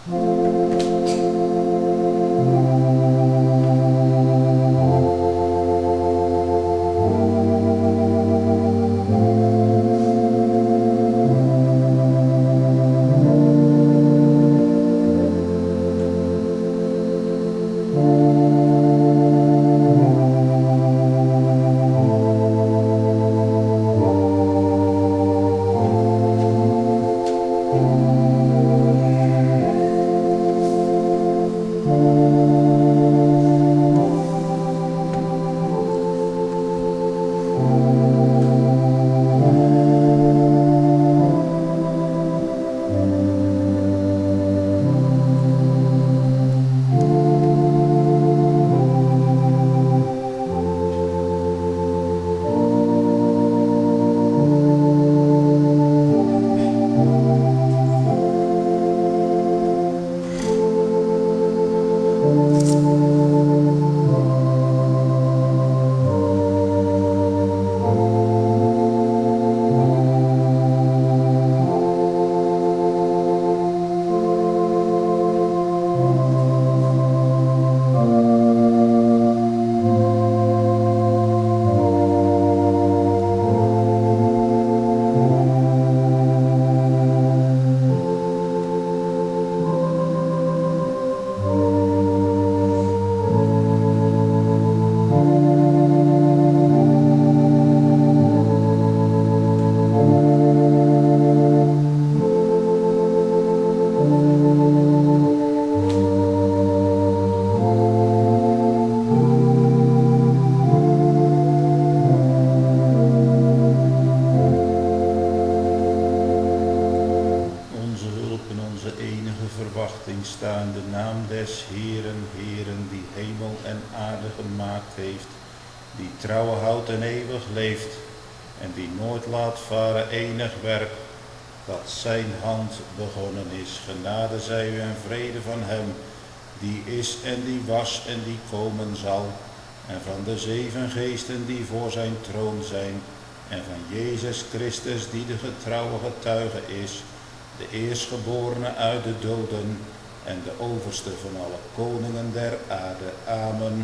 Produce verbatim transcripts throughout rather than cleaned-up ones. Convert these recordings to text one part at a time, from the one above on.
Trouwe houdt en eeuwig leeft en die nooit laat varen enig werk dat zijn hand begonnen is. Genade zij u en vrede van hem die is en die was en die komen zal en van de zeven geesten die voor zijn troon zijn en van Jezus Christus die de getrouwe getuige is, de eerstgeborene uit de doden en de overste van alle koningen der aarde. Amen.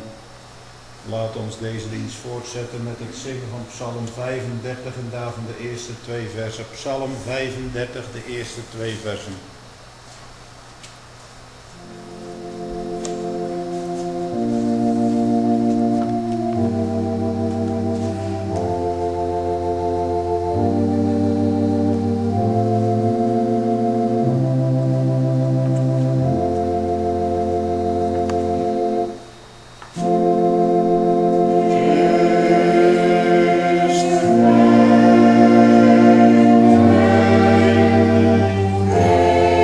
Laat ons deze dienst voortzetten met het zingen van Psalm vijfendertig en daarvan de eerste twee versen. Psalm vijfendertig, de eerste twee versen. Amen.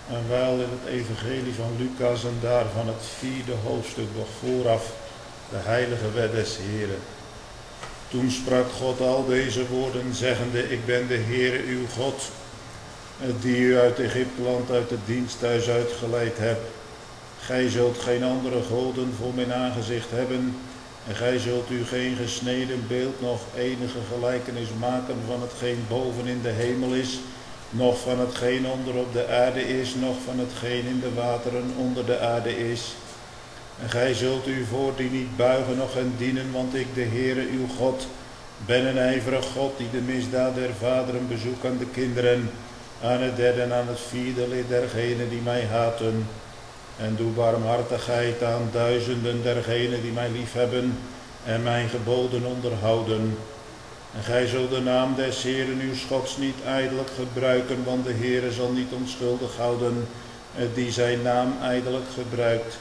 En wel in het evangelie van Lucas en daarvan het vierde hoofdstuk nog vooraf, de heilige wet des Heren. Toen sprak God al deze woorden, zeggende, ik ben de Heere uw God, die u uit Egypteland, uit het diensthuis uitgeleid hebt. Gij zult geen andere goden voor mijn aangezicht hebben, en gij zult u geen gesneden beeld, nog enige gelijkenis maken van hetgeen boven in de hemel is, noch van hetgeen onder op de aarde is, noch van hetgeen in de wateren onder de aarde is. En gij zult u voor die niet buigen, noch hen dienen, want ik, de Heere uw God, ben een ijverig God, die de misdaad der vaderen bezoekt aan de kinderen, aan het derde en aan het vierde lid dergenen die mij haten. En doe barmhartigheid aan duizenden dergenen die mij liefhebben en mijn geboden onderhouden. En gij zult de naam des Heeren uw Gods niet ijdelijk gebruiken, want de Heere zal niet onschuldig houden die zijn naam ijdelijk gebruikt.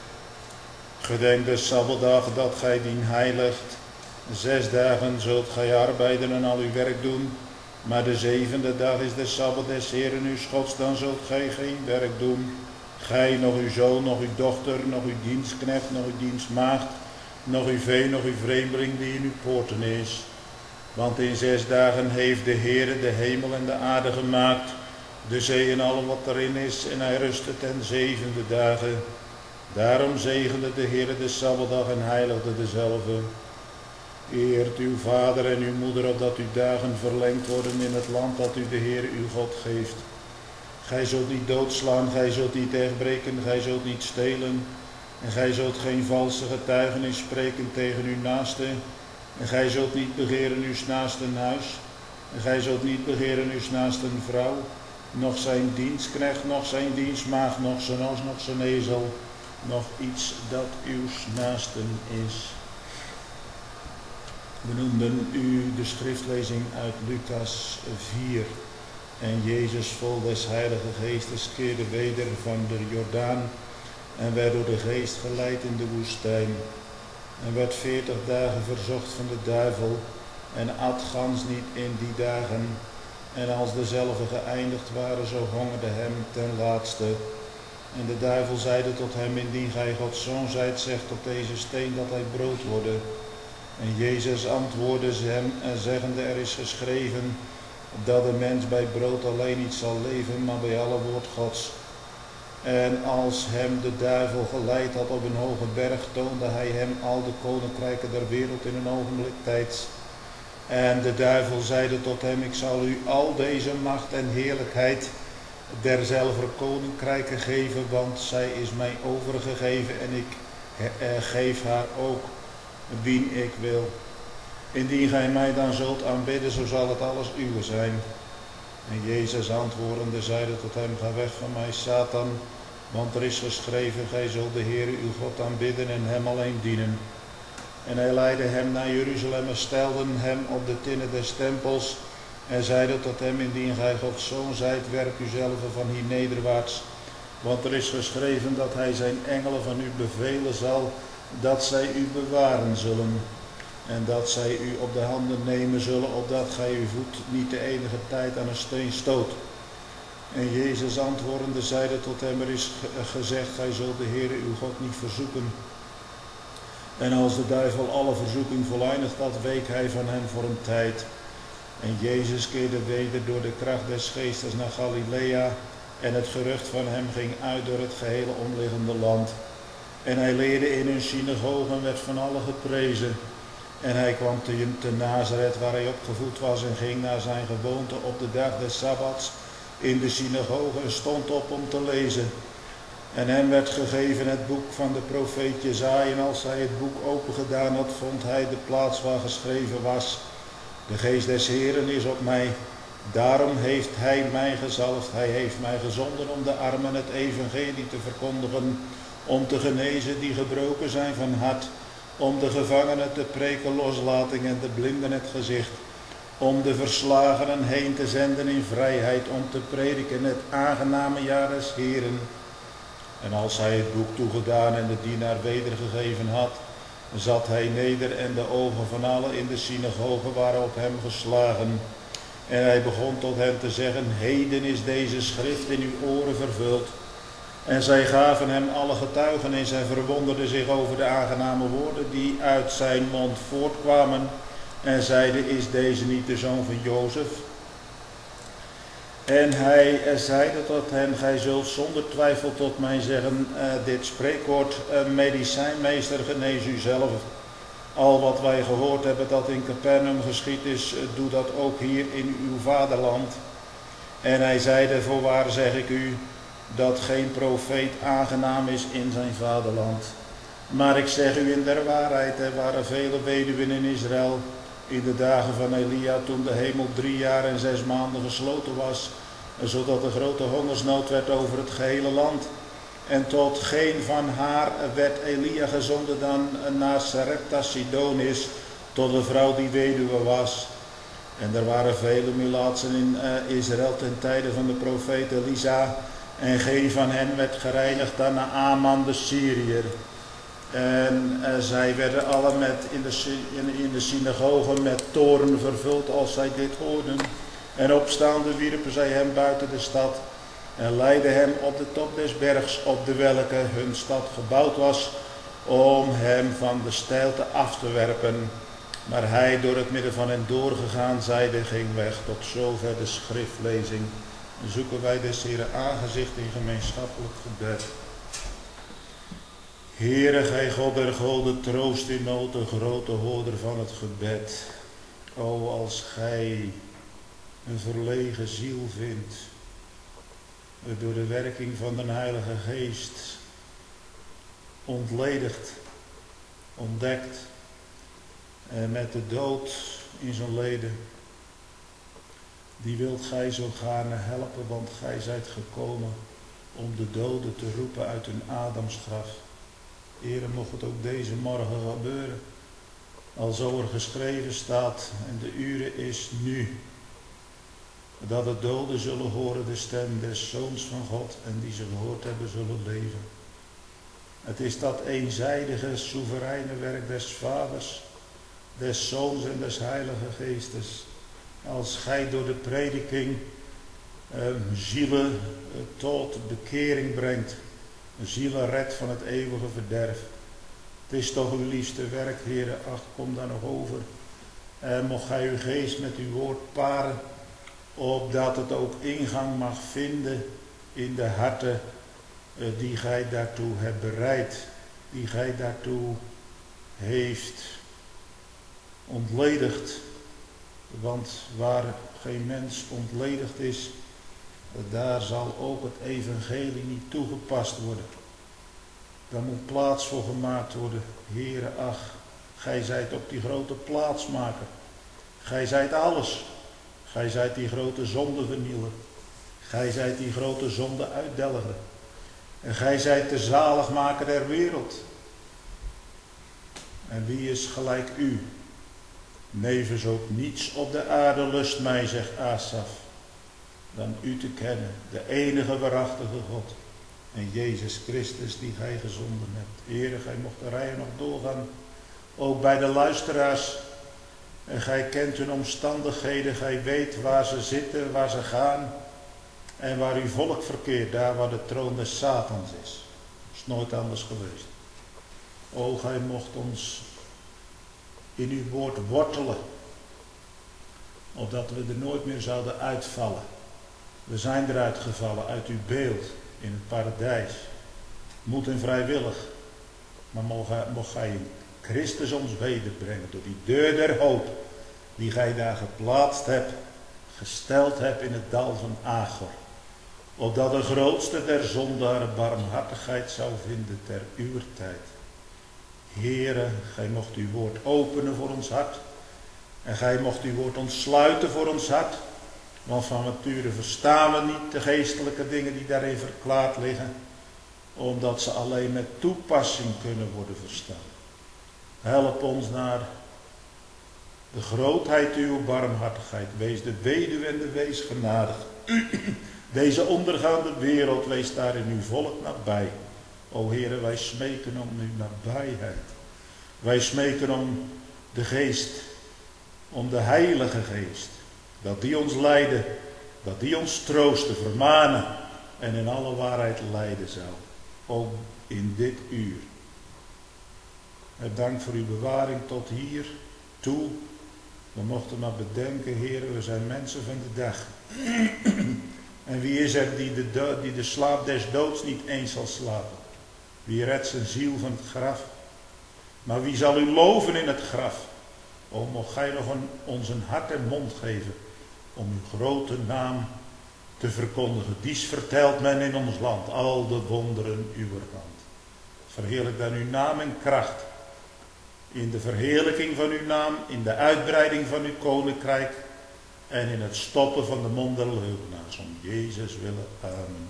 Gedenk de Sabbatdag dat gij dien heiligt. Zes dagen zult gij arbeiden en al uw werk doen, maar de zevende dag is de Sabbat des Heeren uw Gods, dan zult gij geen werk doen. Gij, nog uw zoon, nog uw dochter, nog uw dienstknecht, nog uw dienstmaagd, nog uw vee, nog uw vreemdeling die in uw poorten is. Want in zes dagen heeft de Heere de hemel en de aarde gemaakt, de zee en al wat erin is, en hij rustte ten zevende dagen. Daarom zegende de Heere de Sabbatdag en heiligde dezelve. Eert uw vader en uw moeder, opdat uw dagen verlengd worden in het land dat u de Heere uw God geeft. Gij zult niet doodslaan, gij zult niet echtbreken, gij zult niet stelen. En gij zult geen valse getuigenis spreken tegen uw naaste. En gij zult niet begeren uw naasten huis. En gij zult niet begeren uw naasten vrouw. Nog zijn dienstknecht, nog zijn dienstmaagd, nog zijn os, nog zijn ezel. Nog iets dat uw naasten is. We noemden u de schriftlezing uit Lucas vier. En Jezus vol des Heilige Geestes keerde weder van de Jordaan en werd door de Geest geleid in de woestijn. En werd veertig dagen verzocht van de duivel en at gans niet in die dagen. En als dezelfde geëindigd waren, zo hongerde hem ten laatste. En de duivel zeide tot hem, indien gij Gods zoon zijt, zeg tot deze steen dat hij brood worden. En Jezus antwoordde hem en zeggende, er is geschreven dat de mens bij brood alleen niet zal leven, maar bij alle woord Gods. En als hem de duivel geleid had op een hoge berg, toonde hij hem al de koninkrijken der wereld in een ogenblik tijds. En de duivel zeide tot hem, ik zal u al deze macht en heerlijkheid derzelver koninkrijken geven, want zij is mij overgegeven en ik geef haar ook wien ik wil. Indien gij mij dan zult aanbidden, zo zal het alles uwe zijn. En Jezus antwoordende zeide tot hem, ga weg van mij, Satan, want er is geschreven, gij zult de Heere uw God aanbidden en hem alleen dienen. En hij leidde hem naar Jeruzalem en stelden hem op de tinnen des tempels en zeide tot hem, indien gij Gods zoon zijt, werp uzelf van hier nederwaarts. Want er is geschreven dat hij zijn engelen van u bevelen zal, dat zij u bewaren zullen. En dat zij u op de handen nemen zullen, opdat gij uw voet niet de enige tijd aan een steen stoot. En Jezus antwoordende zeide tot hem, er is gezegd, gij zult de Heere uw God niet verzoeken. En als de duivel alle verzoeking voleindigd had, week hij van hem voor een tijd. En Jezus keerde weder door de kracht des geestes naar Galilea, en het gerucht van hem ging uit door het gehele omliggende land. En hij leerde in hun synagoge en werd van allen geprezen. En hij kwam te, te Nazareth, waar hij opgevoed was, en ging naar zijn gewoonte op de dag des Sabbats in de synagoge en stond op om te lezen. En hem werd gegeven het boek van de profeet Jesaja, en als hij het boek opengedaan had, vond hij de plaats waar geschreven was, de geest des Heeren is op mij, daarom heeft hij mij gezalfd, hij heeft mij gezonden om de armen het evangelie te verkondigen, om te genezen die gebroken zijn van hart, om de gevangenen te preken loslating en de blinden het gezicht, om de verslagenen heen te zenden in vrijheid, om te prediken het aangename jaar des Heeren. En als hij het boek toegedaan en de dienaar wedergegeven had, zat hij neder en de ogen van allen in de synagoge waren op hem geslagen. En hij begon tot hen te zeggen, heden is deze schrift in uw oren vervuld. En zij gaven hem alle getuigenis en verwonderden zich over de aangename woorden die uit zijn mond voortkwamen. En zeiden, is deze niet de zoon van Jozef? En hij zeide tot hen, gij zult zonder twijfel tot mij zeggen, uh, dit spreekwoord, uh, medicijnmeester, genees u zelf. Al wat wij gehoord hebben dat in Capernaum geschied is, uh, doe dat ook hier in uw vaderland. En hij zeide, voorwaar zeg ik u, dat geen profeet aangenaam is in zijn vaderland. Maar ik zeg u in der waarheid, er waren vele weduwen in Israël in de dagen van Elia, toen de hemel drie jaar en zes maanden gesloten was, zodat er grote hongersnood werd over het gehele land. En tot geen van haar werd Elia gezonden dan naar Sarepta Sidonis, tot een vrouw die weduwe was. En er waren vele melaatsen in uh, Israël ten tijde van de profeet Elisa, en geen van hen werd gereinigd dan Naaman de Syriër. En uh, zij werden alle met in, de, in, in de synagogen met toorn vervuld als zij dit hoorden. En opstaande wierpen zij hem buiten de stad en leidden hem op de top des bergs, op de welke hun stad gebouwd was, om hem van de steilte af te werpen. Maar hij, door het midden van hen doorgegaan, zeide, ging weg. Tot zover de schriftlezing. Zoeken wij des Heeren aangezicht in gemeenschappelijk gebed. Heere, gij God der goden, troost in nood, de grote hoorder van het gebed. O, als gij een verlegen ziel vindt, door de werking van de Heilige Geest ontledigd, ontdekt, en met de dood in zijn leden, die wilt gij zo gaarne helpen, want gij zijt gekomen om de doden te roepen uit hun Adamsgraf. Heere, mocht het ook deze morgen gebeuren, alzo er geschreven staat, en de uren is nu, dat de doden zullen horen de stem des Zoons van God, en die ze gehoord hebben zullen leven. Het is dat eenzijdige, soevereine werk des Vaders, des Zoons en des Heilige Geestes. Als gij door de prediking eh, zielen eh, tot bekering brengt, zielen redt van het eeuwige verderf. Het is toch uw liefste werk, Heere, ach, kom daar nog over. En mocht gij uw geest met uw woord paren, opdat het ook ingang mag vinden in de harten eh, die gij daartoe hebt bereid, die gij daartoe heeft ontledigd. Want waar geen mens ontledigd is, daar zal ook het evangelie niet toegepast worden. Daar moet plaats voor gemaakt worden. Heere, ach, gij zijt op die grote plaatsmaker. Gij zijt alles. Gij zijt die grote zondevernieler. Gij zijt die grote zonde uitdelger. En gij zijt de zaligmaker der wereld. En wie is gelijk u? Nevens ook niets op de aarde lust mij, zegt Asaf, dan u te kennen, de enige waarachtige God. En Jezus Christus die gij gezonden hebt. Heere, gij mocht de rijen nog doorgaan. Ook bij de luisteraars. En gij kent hun omstandigheden. Gij weet waar ze zitten, waar ze gaan. En waar uw volk verkeert. Daar waar de troon des Satans is. Dat is nooit anders geweest. O, gij mocht ons in uw woord wortelen. Opdat we er nooit meer zouden uitvallen. We zijn eruit gevallen uit uw beeld in het paradijs. Moed en vrijwillig. Maar mocht, mocht gij in Christus ons wederbrengen door die deur der hoop die gij daar geplaatst hebt, gesteld hebt in het dal van Achor. Opdat de grootste der zondaren barmhartigheid zou vinden ter uwer tijd. Heere, gij mocht uw woord openen voor ons hart. En gij mocht uw woord ontsluiten voor ons hart. Want van nature verstaan we niet de geestelijke dingen die daarin verklaard liggen. Omdat ze alleen met toepassing kunnen worden verstaan. Help ons naar de grootheid uw barmhartigheid. Wees de weduwe en de wees genadig. Deze ondergaande wereld, wees daar in uw volk nabij. O Heere, wij smeken om uw nabijheid. Wij smeken om de geest, om de Heilige Geest. Dat die ons leiden, dat die ons troosten, vermanen en in alle waarheid leiden zou. Ook in dit uur. Dank voor uw bewaring tot hier toe. We mochten maar bedenken, Heer, we zijn mensen van de dag. En wie is er die de, dood, die de slaap des doods niet eens zal slapen? Wie redt zijn ziel van het graf? Maar wie zal u loven in het graf? O, mocht gij nog een, ons een hart en mond geven om uw grote naam te verkondigen. Dies vertelt men in ons land, al de wonderen uw hand. Verheerlijk dan uw naam en kracht. In de verheerlijking van uw naam, in de uitbreiding van uw koninkrijk en in het stoppen van de mond der leugenaars. Om Jezus willen. Amen.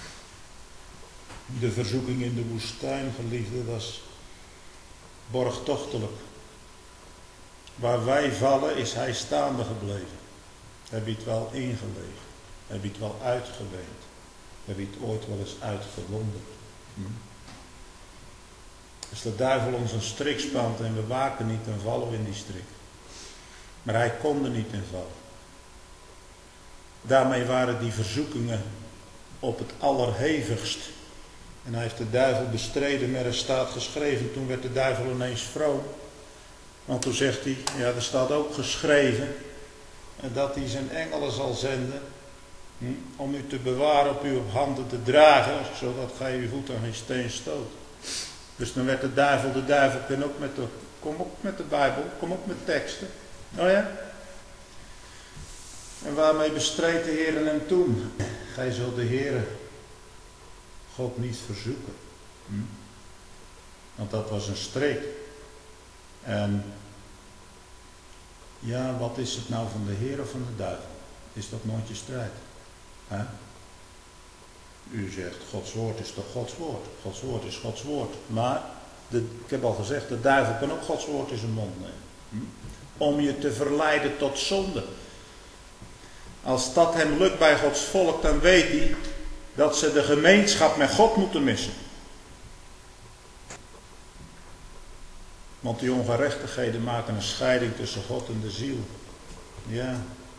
De verzoeking in de woestijn, geliefde, was borgtochtelijk. Waar wij vallen is hij staande gebleven. Heb je het wel ingelegen? Heb je het wel uitgeweend? Heb je het ooit wel eens uitgewonderd? Hm? Als de duivel ons een strik spant en we waken niet, dan vallen we in die strik. Maar hij kon er niet in vallen. Daarmee waren die verzoekingen op het allerhevigst. En hij heeft de duivel bestreden, maar er staat geschreven, toen werd de duivel ineens vroom. Want toen zegt hij, ja, er staat ook geschreven, dat hij zijn engelen zal zenden, hm, om u te bewaren, op u op handen te dragen, zodat gij uw voet aan geen steen stoot. Dus dan werd de duivel, de duivel, kom ook met de, kom op met de Bijbel, kom op met teksten. Oh ja? En waarmee bestreed de Heer hem toen? Gij zult de Heer God niet verzoeken. Hm? Want dat was een streek. En ja, wat is het nou van de Heer of van de duivel? Is dat nooit je strijd? He? U zegt, Gods woord is toch Gods woord? Gods woord is Gods woord. Maar, de, ik heb al gezegd, de duivel kan ook Gods woord in zijn mond nemen. Hm? Om je te verleiden tot zonde. Als dat hem lukt bij Gods volk, dan weet hij dat ze de gemeenschap met God moeten missen. Want die ongerechtigheden maken een scheiding tussen God en de ziel. Ja.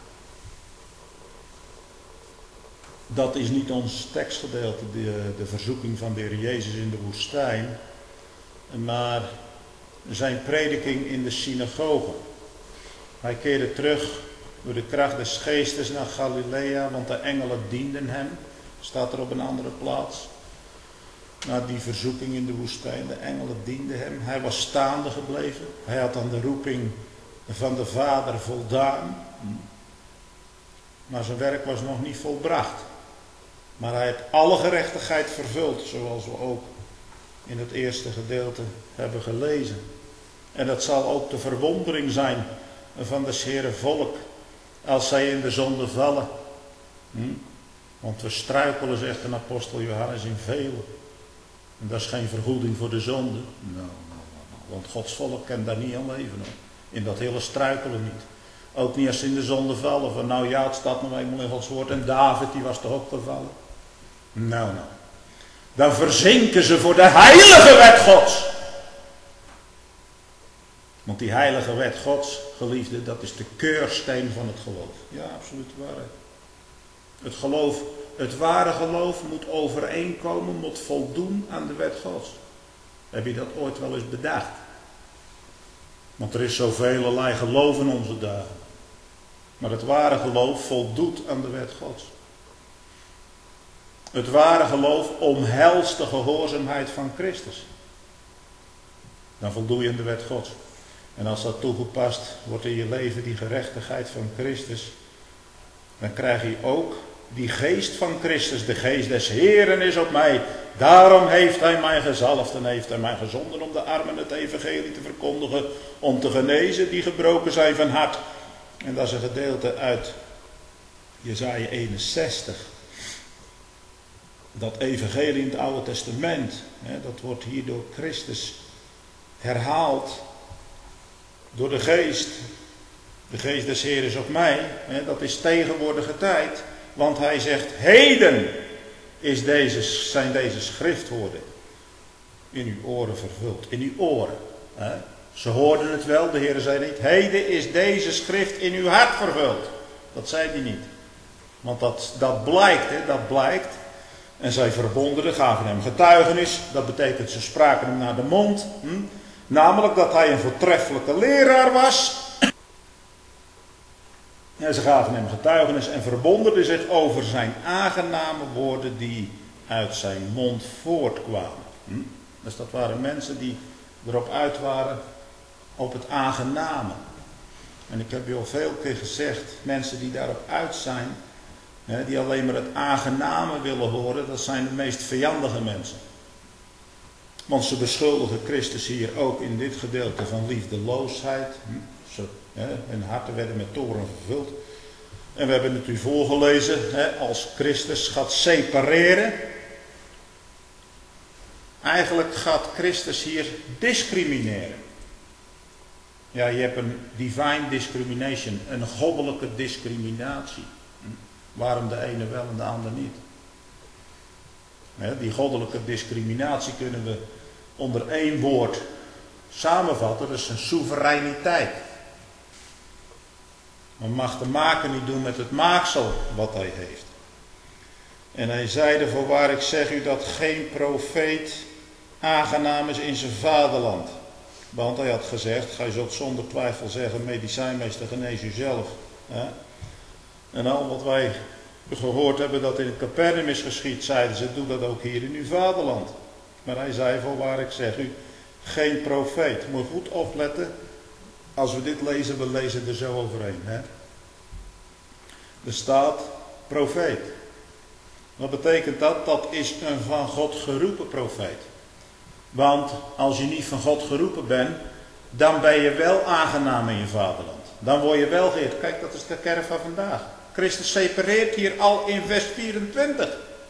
Dat is niet ons tekstgedeelte, de, de verzoeking van de Heer Jezus in de woestijn. Maar zijn prediking in de synagoge. Hij keerde terug door de kracht des geestes naar Galilea, want de engelen dienden hem. Staat er op een andere plaats. Na die verzoeking in de woestijn, de engelen dienden hem. Hij was staande gebleven. Hij had aan de roeping van de Vader voldaan. Maar zijn werk was nog niet volbracht. Maar hij heeft alle gerechtigheid vervuld, zoals we ook in het eerste gedeelte hebben gelezen. En dat zal ook de verwondering zijn van de Heere volk, als zij in de zonde vallen. Hm? Want we struikelen, zegt een apostel Johannes, in velen. En dat is geen vergoeding voor de zonde. Nou, nou, nou, want Gods volk kan daar niet aan leven. Hoor. In dat hele struikelen niet. Ook niet als ze in de zonde vallen. Van nou ja, het staat nog eenmaal in Gods woord. En David, die was toch ook gevallen. Nou, nou. Dan verzinken ze voor de heilige wet Gods. Want die heilige wet Gods, geliefde, dat is de keursteen van het geloof. Ja, absoluut waar. Het geloof, het ware geloof moet overeenkomen, moet voldoen aan de wet Gods. Heb je dat ooit wel eens bedacht? Want er is zoveel geloof in onze dagen. Maar het ware geloof voldoet aan de wet Gods. Het ware geloof omhelst de gehoorzaamheid van Christus. Dan voldoe je aan de wet Gods. En als dat toegepast wordt in je leven, die gerechtigheid van Christus, dan krijg je ook die geest van Christus. De geest des Heeren is op mij. Daarom heeft hij mij gezalfd en heeft hij mij gezonden om de armen het evangelie te verkondigen. Om te genezen die gebroken zijn van hart. En dat is een gedeelte uit Jesaja eenenzestig. Dat evangelie in het Oude Testament. Hè, dat wordt hier door Christus herhaald. Door de geest. De geest des Heeren is op mij. Hè, dat is tegenwoordige tijd. Want hij zegt, heden is deze, zijn deze schriftwoorden in uw oren vervuld. In uw oren. Hè? Ze hoorden het wel, de Heer zei niet, heden is deze schrift in uw hart vervuld. Dat zei hij niet. Want dat, dat blijkt, hè, dat blijkt En zij verbonden, gaven hem getuigenis. Dat betekent ze spraken hem naar de mond. Hm? Namelijk dat hij een voortreffelijke leraar was. En ze gaven hem getuigenis en verwonderden zich over zijn aangename woorden die uit zijn mond voortkwamen. Hm? Dus dat waren mensen die erop uit waren op het aangename. En ik heb u al veel keer gezegd, mensen die daarop uit zijn, hè, die alleen maar het aangename willen horen, dat zijn de meest vijandige mensen. Want ze beschuldigen Christus hier ook in dit gedeelte van liefdeloosheid. Ze, hè, hun harten werden met toorn vervuld. En we hebben het u voorgelezen, hè, als Christus gaat separeren. Eigenlijk gaat Christus hier discrimineren. Ja, je hebt een divine discrimination, een goddelijke discriminatie. Waarom de ene wel en de ander niet? Die goddelijke discriminatie kunnen we onder één woord samenvatten, dat is een soevereiniteit. Men mag de maker niet doen met het maaksel wat hij heeft. En hij zeide, voorwaar ik zeg u dat geen profeet aangenaam is in zijn vaderland. Want hij had gezegd, gij zult zonder twijfel zeggen, medicijnmeester, genees u zelf. Ja? En al wat wij gehoord hebben dat in het Capernaum is geschied, zeiden ze, doe dat ook hier in uw vaderland. Maar hij zei, voorwaar ik zeg u, geen profeet. Moet goed opletten, als we dit lezen, we lezen er zo overheen. Hè? Er staat profeet. Wat betekent dat? Dat is een van God geroepen profeet. Want als je niet van God geroepen bent, dan ben je wel aangenaam in je vaderland. Dan word je wel geëerd. Kijk, dat is de kerk van vandaag. Christus separeert hier al in vers vierentwintig.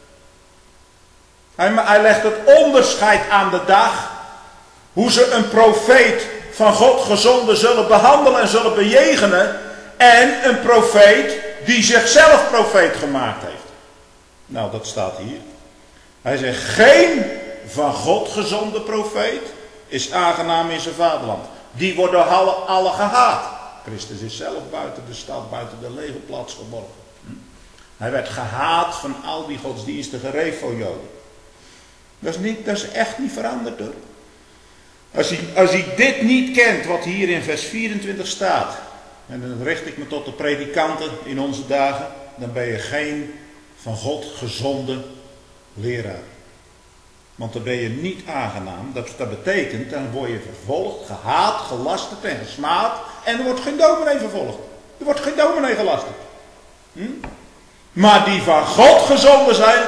Hij, hij legt het onderscheid aan de dag. Hoe ze een profeet van God gezonden zullen behandelen en zullen bejegenen. En een profeet die zichzelf profeet gemaakt heeft. Nou, dat staat hier. Hij zegt, geen van God gezonde profeet is aangenaam in zijn vaderland. Die wordt door alle, alle gehaat. Christus is zelf buiten de stad, buiten de legerplaats geborgen. Hm? Hij werd gehaat van al die godsdienstige refo-joden. Dat is, niet, dat is echt niet veranderd hoor. Als hij, als hij dit niet kent, wat hier in vers vierentwintig staat, en dan richt ik me tot de predikanten in onze dagen, dan ben je geen van God gezonde leraar. Want dan ben je niet aangenaam. Dat, dat betekent, dan word je vervolgd, gehaat, gelasterd en gesmaad. En er wordt geen dominee vervolgd. Er wordt geen dominee gelasterd. Hm? Maar die van God gezonden zijn,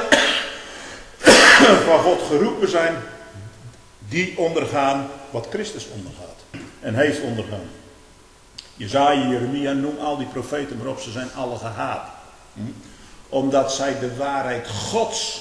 van God geroepen zijn, die ondergaan wat Christus ondergaat. En heeft ondergaan. Jesaja, Jeremia, noem al die profeten maar op, ze zijn alle gehaat. Hm? Omdat zij de waarheid Gods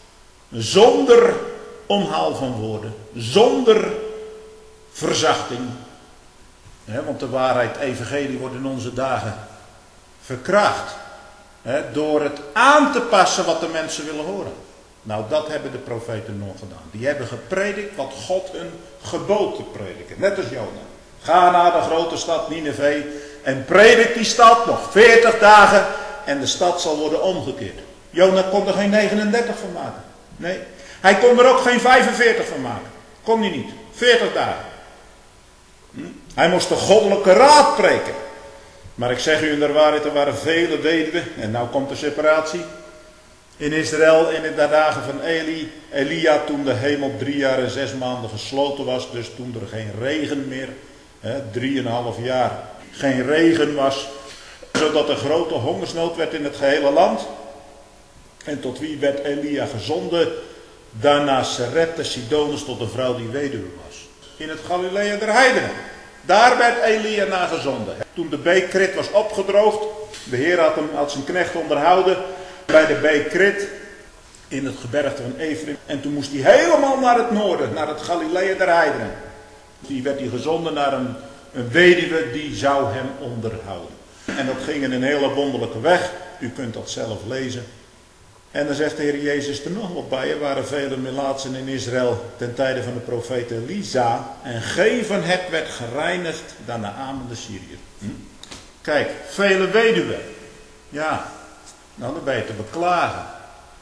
zonder omhaal van woorden, zonder verzachting. He, want de waarheid, evangelie, wordt in onze dagen verkracht. He, door het aan te passen wat de mensen willen horen. Nou, dat hebben de profeten nog gedaan. Die hebben gepredikt wat God hun gebood te prediken. Net als Jona. Ga naar de grote stad Nineve en predik die stad nog veertig dagen en de stad zal worden omgekeerd. Jona kon er geen negenendertig van maken. Nee. Hij kon er ook geen vijfenveertig van maken. Kon hij niet. veertig dagen. Hm? Hij moest de goddelijke raad preken. Maar ik zeg u in de waarheid, er waren vele weduwen. En nou komt de separatie. In Israël in de dagen van Eli, Elia, toen de hemel drie jaar en zes maanden gesloten was. Dus toen er geen regen meer, hè, drieënhalf jaar, geen regen was. Zodat er grote hongersnood werd in het gehele land. En tot wie werd Elia gezonden? Daarna Serepta Sidonus, tot een vrouw die weduwe was. In het Galilea der heidenen. Daar werd Elia naar gezonden. Toen de beek Krit was opgedroogd. De Heer had hem als zijn knecht onderhouden. Bij de beek Krit. In het gebergte van Ephraim. En toen moest hij helemaal naar het noorden. Naar het Galilea der heidenen. Die werd hij gezonden naar een, een weduwe. Die zou hem onderhouden. En dat ging in een hele wonderlijke weg. U kunt dat zelf lezen. En dan zegt de Heer Jezus er nog wat bij. Er waren vele melaatsen in Israël ten tijde van de profeet Elisa. En geen van hen werd gereinigd dan Naaman de Syriër. Hm? Kijk, vele weduwen. Ja, nou dan ben je te beklagen.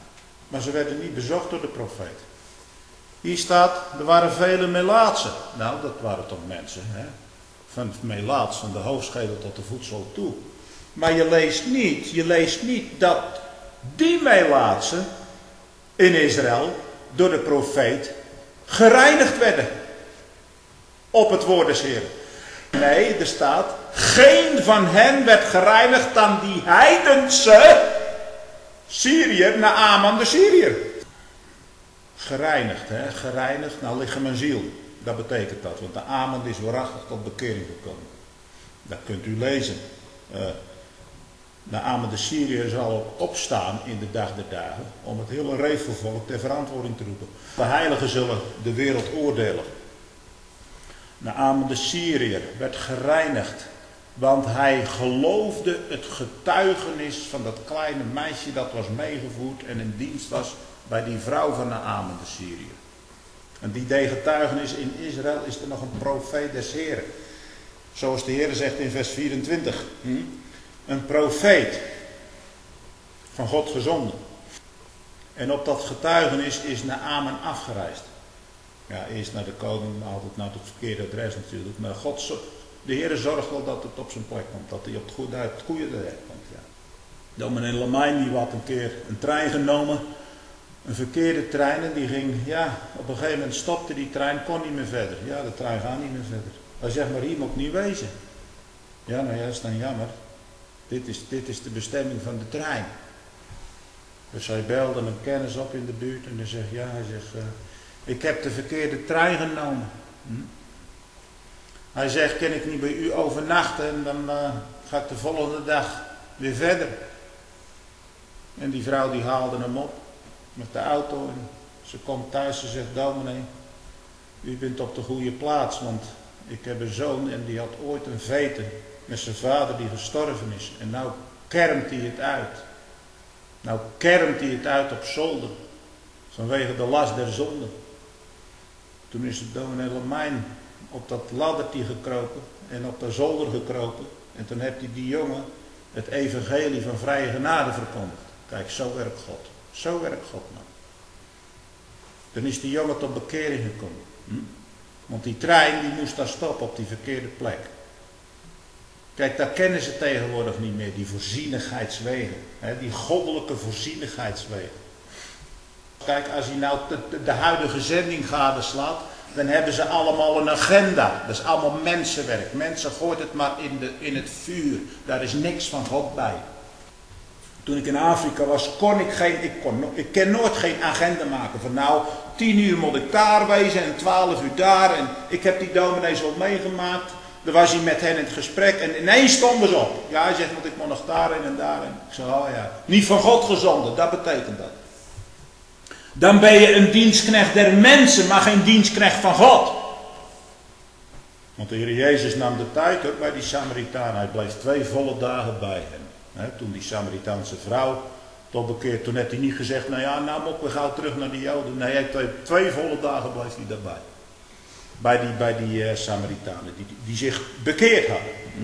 Maar ze werden niet bezocht door de profeet. Hier staat, er waren vele melaatsen. Nou, dat waren toch mensen, hè? Van melaats, van de hoofdschedel tot de voetzool toe. Maar je leest niet, je leest niet dat die melaatsen in Israël door de profeet gereinigd werden. Op het woord des Heeren. Nee, er staat, geen van hen werd gereinigd dan die heidense Syriër, Naaman de Syriër. Gereinigd, hè? Gereinigd naar lichaam en ziel. Dat betekent dat, want Naaman is waarachtig tot bekering gekomen. Dat kunt u lezen. Uh, Naaman de Syriër zal opstaan in de dag der dagen om het hele revelvolk ter verantwoording te roepen. De heiligen zullen de wereld oordelen. Naaman de Syriër werd gereinigd, want hij geloofde het getuigenis van dat kleine meisje dat was meegevoerd en in dienst was bij die vrouw van Naaman de Syriër. En die deed getuigenis in Israël is er nog een profeet des Heren. Zoals de Heer zegt in vers vierentwintig. Hm? Een profeet van God gezonden. En op dat getuigenis is Naaman afgereisd. Ja, eerst naar de koning, altijd naar het verkeerde adres natuurlijk. Maar God, de Heer zorgt wel dat het op zijn plek komt. Dat hij op het goede, het goede adres komt. Ja. Dominee Lamijn die had een keer een trein genomen. Een verkeerde trein en die ging, ja, op een gegeven moment stopte die trein, kon niet meer verder. Ja, de trein gaat niet meer verder. Hij zegt, maar hier moet ik niet wezen. Ja, nou ja, dat is dan jammer. Dit is, dit is de bestemming van de trein. Dus hij belde een kennis op in de buurt en hij zegt, ja, hij zegt, uh, ik heb de verkeerde trein genomen. Hm? Hij zegt, kan ik niet bij u overnachten en dan uh, ga ik de volgende dag weer verder. En die vrouw die haalde hem op met de auto en ze komt thuis, ze zegt, dominee, u bent op de goede plaats, want ik heb een zoon en die had ooit een vete met zijn vader die gestorven is. En nou kermt hij het uit. Nou kermt hij het uit op zolder. Vanwege de last der zonde. Toen is de dominee Lamijn op dat laddertje gekropen en op de zolder gekropen. En toen heeft hij die jongen het evangelie van vrije genade verkondigd. Kijk, zo werkt God. Zo werkt God nou. Toen is die jongen tot bekering gekomen. Hm? Want die trein die moest daar stoppen op die verkeerde plek. Kijk, daar kennen ze tegenwoordig niet meer, die voorzienigheidswegen. Hè, die goddelijke voorzienigheidswegen. Kijk, als je nou de, de, de huidige zending gadeslaat, dan hebben ze allemaal een agenda. Dat is allemaal mensenwerk. Mensen gooit het maar in, de, in het vuur. Daar is niks van God bij. Toen ik in Afrika was, kon ik geen, ik kon, ik kan nooit geen agenda maken. Van nou, tien uur moet ik daar wezen en twaalf uur daar. En ik heb die dominees wel meegemaakt. Dan was hij met hen in het gesprek en ineens stonden ze op. Ja, hij zegt, want ik moet nog daarin en daarin. Ik zeg, oh ja, niet van God gezonden, dat betekent dat. Dan ben je een dienstknecht der mensen, maar geen dienstknecht van God. Want de Heer Jezus nam de tijd ook bij die Samaritaan. Hij bleef twee volle dagen bij hem. He, toen die Samaritaanse vrouw tot bekeerd, toen heeft hij niet gezegd, nou ja, nou moet ik weer gauw terug naar die Joden. Nee, hij twee, twee volle dagen bleef hij daarbij. Bij die, bij die uh, Samaritanen, die, die zich bekeerd hadden. Hm?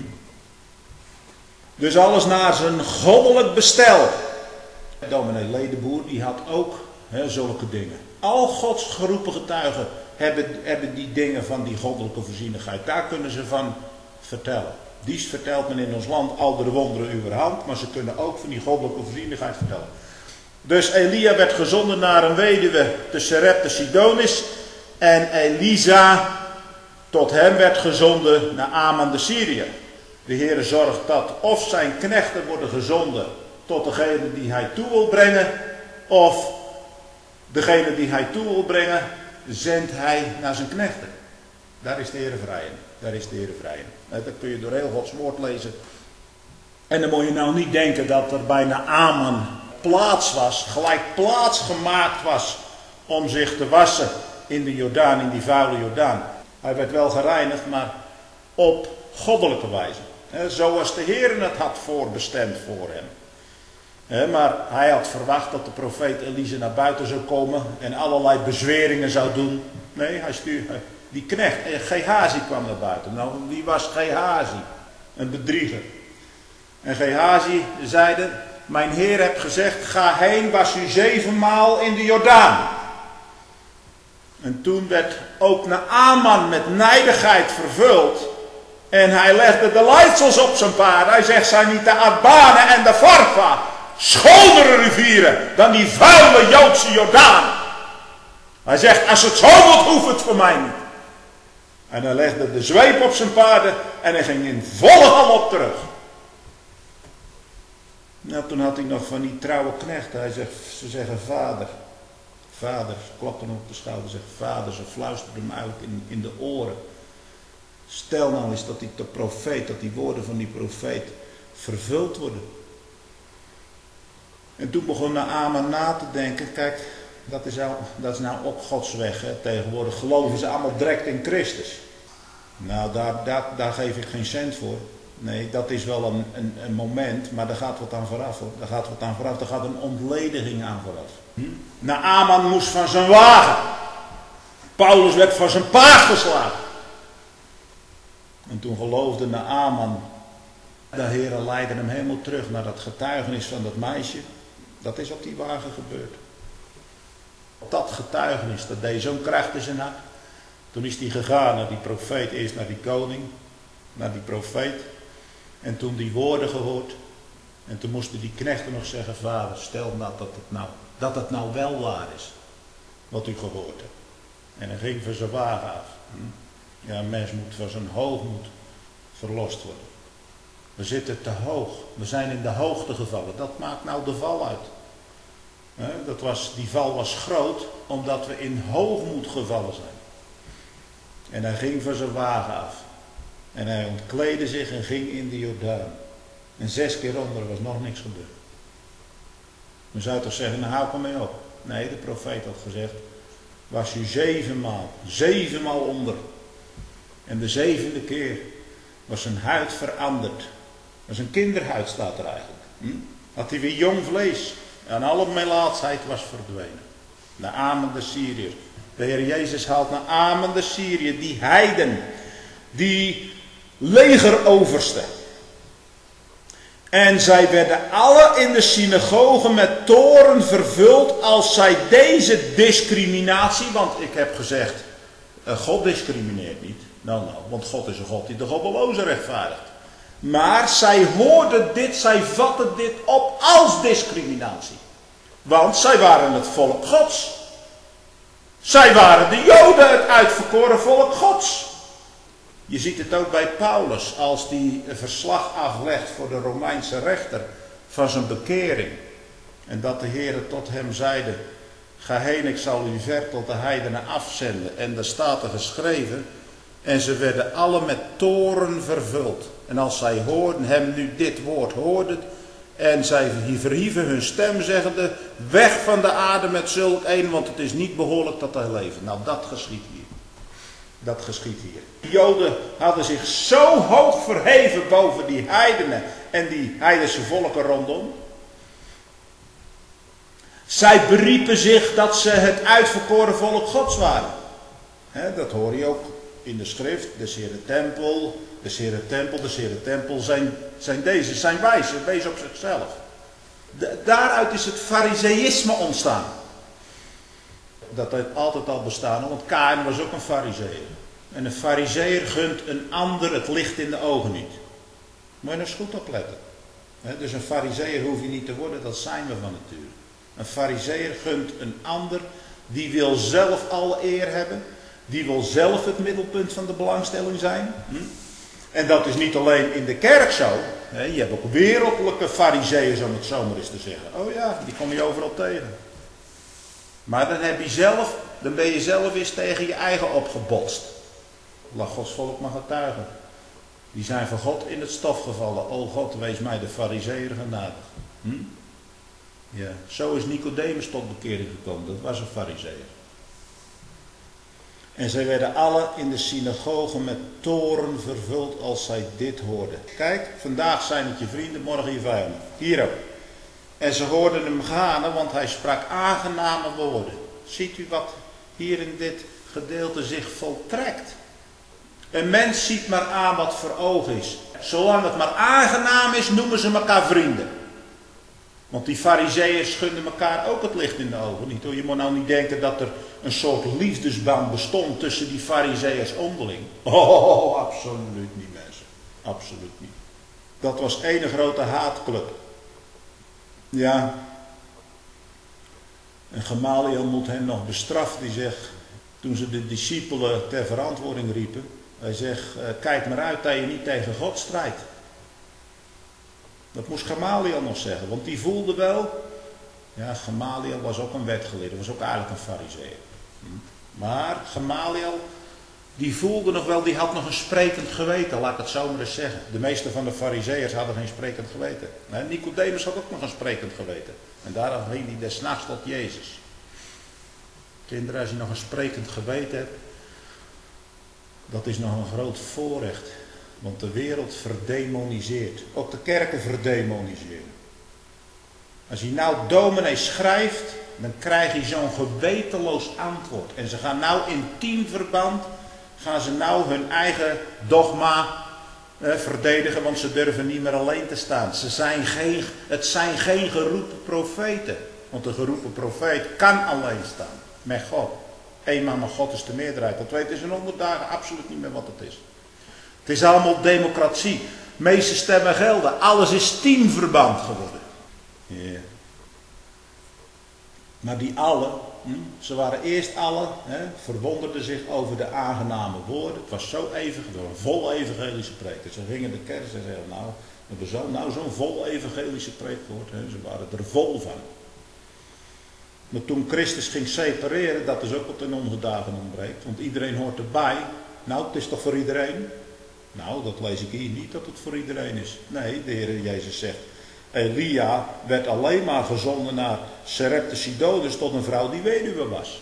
Dus alles naar zijn goddelijk bestel. Dominee Ledenboer, die had ook he, zulke dingen. Al Gods geroepen getuigen hebben, hebben die dingen van die goddelijke voorzienigheid. Daar kunnen ze van vertellen. Dies vertelt men in ons land al de wonderen uwerhand, maar ze kunnen ook van die goddelijke voorzienigheid vertellen. Dus Elia werd gezonden naar een weduwe te Sarepta Sidonis. En Elisa tot hem werd gezonden naar Naaman de Syriër. De Heer zorgt dat of zijn knechten worden gezonden tot degene die hij toe wil brengen, of degene die hij toe wil brengen, zendt hij naar zijn knechten. Daar is de Heer vrij in. Daar is de Heer vrij in. Dat kun je door heel Gods woord lezen. En dan moet je nou niet denken dat er bij Naaman plaats was, gelijk plaats gemaakt was om zich te wassen in de Jordaan, in die vuile Jordaan. Hij werd wel gereinigd, maar op goddelijke wijze. He, zoals de Heer het had voorbestemd voor hem. He, maar hij had verwacht dat de profeet Elisa naar buiten zou komen en allerlei bezweringen zou doen. Nee, hij stuurde die knecht. Gehazi kwam naar buiten. Nou, wie was Gehazi? Een bedrieger. En Gehazi zeide, mijn Heer hebt gezegd, ga heen, was u zevenmaal in de Jordaan. En toen werd ook Naaman met nijdigheid vervuld. En hij legde de leidsels op zijn paard. Hij zegt, zijn niet de Abana en de Farfa schonere rivieren dan die vuile Joodse Jordaan? Hij zegt, als het zo wordt, hoeft het voor mij niet. En hij legde de zweep op zijn paarden en hij ging in volle galop terug. Nou, toen had hij nog van die trouwe knechten. Hij zegt, ze zeggen vader. Vader, ze klopten hem op de schouder, zegt vader. Ze fluisterden hem uit in, in de oren. Stel nou eens dat die de profeet, dat die woorden van die profeet vervuld worden. En toen begon Naaman na te denken, kijk, dat is nou, dat is nou ook Gods weg. Hè. Tegenwoordig geloven ze allemaal direct in Christus. Nou, daar, daar, daar geef ik geen cent voor. Nee, dat is wel een, een, een moment, maar daar gaat wat aan vooraf hoor. Daar gaat wat aan vooraf, daar gaat een ontlediging aan vooraf. Hm? Naaman moest van zijn wagen. Paulus werd van zijn paard geslagen. En toen geloofde Naaman. De Heere leidde hem helemaal terug naar dat getuigenis van dat meisje. Dat is op die wagen gebeurd. Dat getuigenis, dat deed zo'n kracht in zijn hart. Toen is hij gegaan naar die profeet, eerst naar die koning, naar die profeet. En toen die woorden gehoord. En toen moesten die knechten nog zeggen, vader, stel nou dat het nou, dat het nou wel waar is. Wat u gehoord hebt. En hij ging van zijn wagen af. Ja, een mens moet van zijn hoogmoed verlost worden. We zitten te hoog. We zijn in de hoogte gevallen. Dat maakt nou de val uit. Dat was, die val was groot, omdat we in hoogmoed gevallen zijn. En hij ging van zijn wagen af. En hij ontkleedde zich en ging in de Jordaan. En zes keer onder was nog niks gebeurd. Dan zou je toch zeggen, nou hou er mee op. Nee, de profeet had gezegd, was u zevenmaal, zevenmaal onder. En de zevende keer was zijn huid veranderd. Was een kinderhuid staat er eigenlijk. Hm? Had hij weer jong vlees. En alle melaatsheid was verdwenen. Naaman de Syriër. De Heer Jezus haalt Naaman de Syriër, die heiden, die legeroverste. En zij werden alle in de synagogen met toorn vervuld als zij deze discriminatie, want ik heb gezegd, God discrimineert niet. Nou, nou, want God is een God die de goddeloze rechtvaardigt. Maar zij hoorden dit, zij vatten dit op als discriminatie. Want zij waren het volk Gods. Zij waren de Joden, het uitverkoren volk Gods. Je ziet het ook bij Paulus, als die een verslag aflegt voor de Romeinse rechter van zijn bekering. En dat de Heere tot hem zeide, ga heen, ik zal u ver tot de heidenen afzenden. En daar staat er geschreven, en ze werden alle met toorn vervuld. En als zij hoorden, hem nu dit woord hoorden, en zij verhieven hun stem zeggende, weg van de aarde met zulk een, want het is niet behoorlijk dat hij leeft. Nou, dat geschiet hier. Dat geschiet hier. De Joden hadden zich zo hoog verheven boven die heidenen en die heidense volken rondom. Zij beriepen zich dat ze het uitverkoren volk Gods waren. He, dat hoor je ook in de schrift. De Heere tempel, de Heere tempel, de Heere tempel zijn, zijn deze, zijn wijze, wees op zichzelf. De, daaruit is het fariseïsme ontstaan. Dat heeft altijd al bestaan, want Kaïn was ook een fariseer. En een fariseer gunt een ander het licht in de ogen niet. Moet je nou eens goed opletten. He, dus een fariseer hoef je niet te worden, dat zijn we van nature. Een fariseer gunt een ander, die wil zelf alle eer hebben. Die wil zelf het middelpunt van de belangstelling zijn. Hm? En dat is niet alleen in de kerk zo. He, je hebt ook wereldlijke fariseeërs, om het zo maar eens te zeggen. Oh ja, die kom je overal tegen. Maar dan, heb je zelf, dan ben je zelf eens tegen je eigen opgebotst. Laat Gods volk maar getuigen. Die zijn van God in het stof gevallen. O God, wees mij de fariseer genadig. Hm? Ja, zo is Nicodemus tot bekering gekomen. Dat was een fariseer. En zij werden alle in de synagogen met toorn vervuld als zij dit hoorden. Kijk, vandaag zijn het je vrienden, morgen je vijanden. Hier ook. En ze hoorden hem gaan, want hij sprak aangename woorden. Ziet u wat hier in dit gedeelte zich voltrekt? Een mens ziet maar aan wat voor oog is. Zolang het maar aangenaam is, noemen ze elkaar vrienden. Want die farizeeërs gunden elkaar ook het licht in de ogen. Niet, hoor. Je moet nou niet denken dat er een soort liefdesband bestond tussen die farizeeërs onderling. Oh, absoluut niet, mensen. Absoluut niet. Dat was één grote haatclub. Ja. En Gamaliel moet hen nog bestraffen. Die zegt, toen ze de discipelen ter verantwoording riepen. Hij zegt, kijk maar uit dat je niet tegen God strijdt. Dat moest Gamaliel nog zeggen, want die voelde wel, ja, Gamaliel was ook een wetgeleerde, was ook eigenlijk een farizeeër. Maar Gamaliel, die voelde nog wel, die had nog een sprekend geweten, laat ik het zo maar eens zeggen. De meeste van de farizeeërs hadden geen sprekend geweten. Nicodemus had ook nog een sprekend geweten. En daarom ging hij des nachts tot Jezus. Kinderen, als je nog een sprekend geweten hebt, dat is nog een groot voorrecht. Want de wereld verdemoniseert. Ook de kerken verdemoniseren. Als je nou dominee schrijft, dan krijg je zo'n gewetenloos antwoord. En ze gaan nou in teamverband, gaan ze nou hun eigen dogma eh, verdedigen, want ze durven niet meer alleen te staan. Ze zijn geen, het zijn geen geroepen profeten. Want de geroepen profeet kan alleen staan. Met God. Eenmaal maar God is de meerderheid. Dat weten ze in honderd dagen absoluut niet meer wat het is. Het is allemaal democratie. Meeste stemmen gelden. Alles is teamverband geworden. Yeah. Maar die allen, hm, ze waren eerst allen, hè, verwonderden zich over de aangename woorden. Het was zo even, een vol evangelische preek. Ze gingen de kerk en zeiden, nou, we hebben zo, nou zo'n vol evangelische preek gehoord. Hè. Ze waren er vol van. Maar toen Christus ging separeren, dat is ook wat in onze dagen ontbreekt. Want iedereen hoort erbij. Nou, het is toch voor iedereen? Nou, dat lees ik hier niet dat het voor iedereen is. Nee, de Heer Jezus zegt, Elia werd alleen maar gezonden naar Sarepta Sidonus tot een vrouw die weduwe was.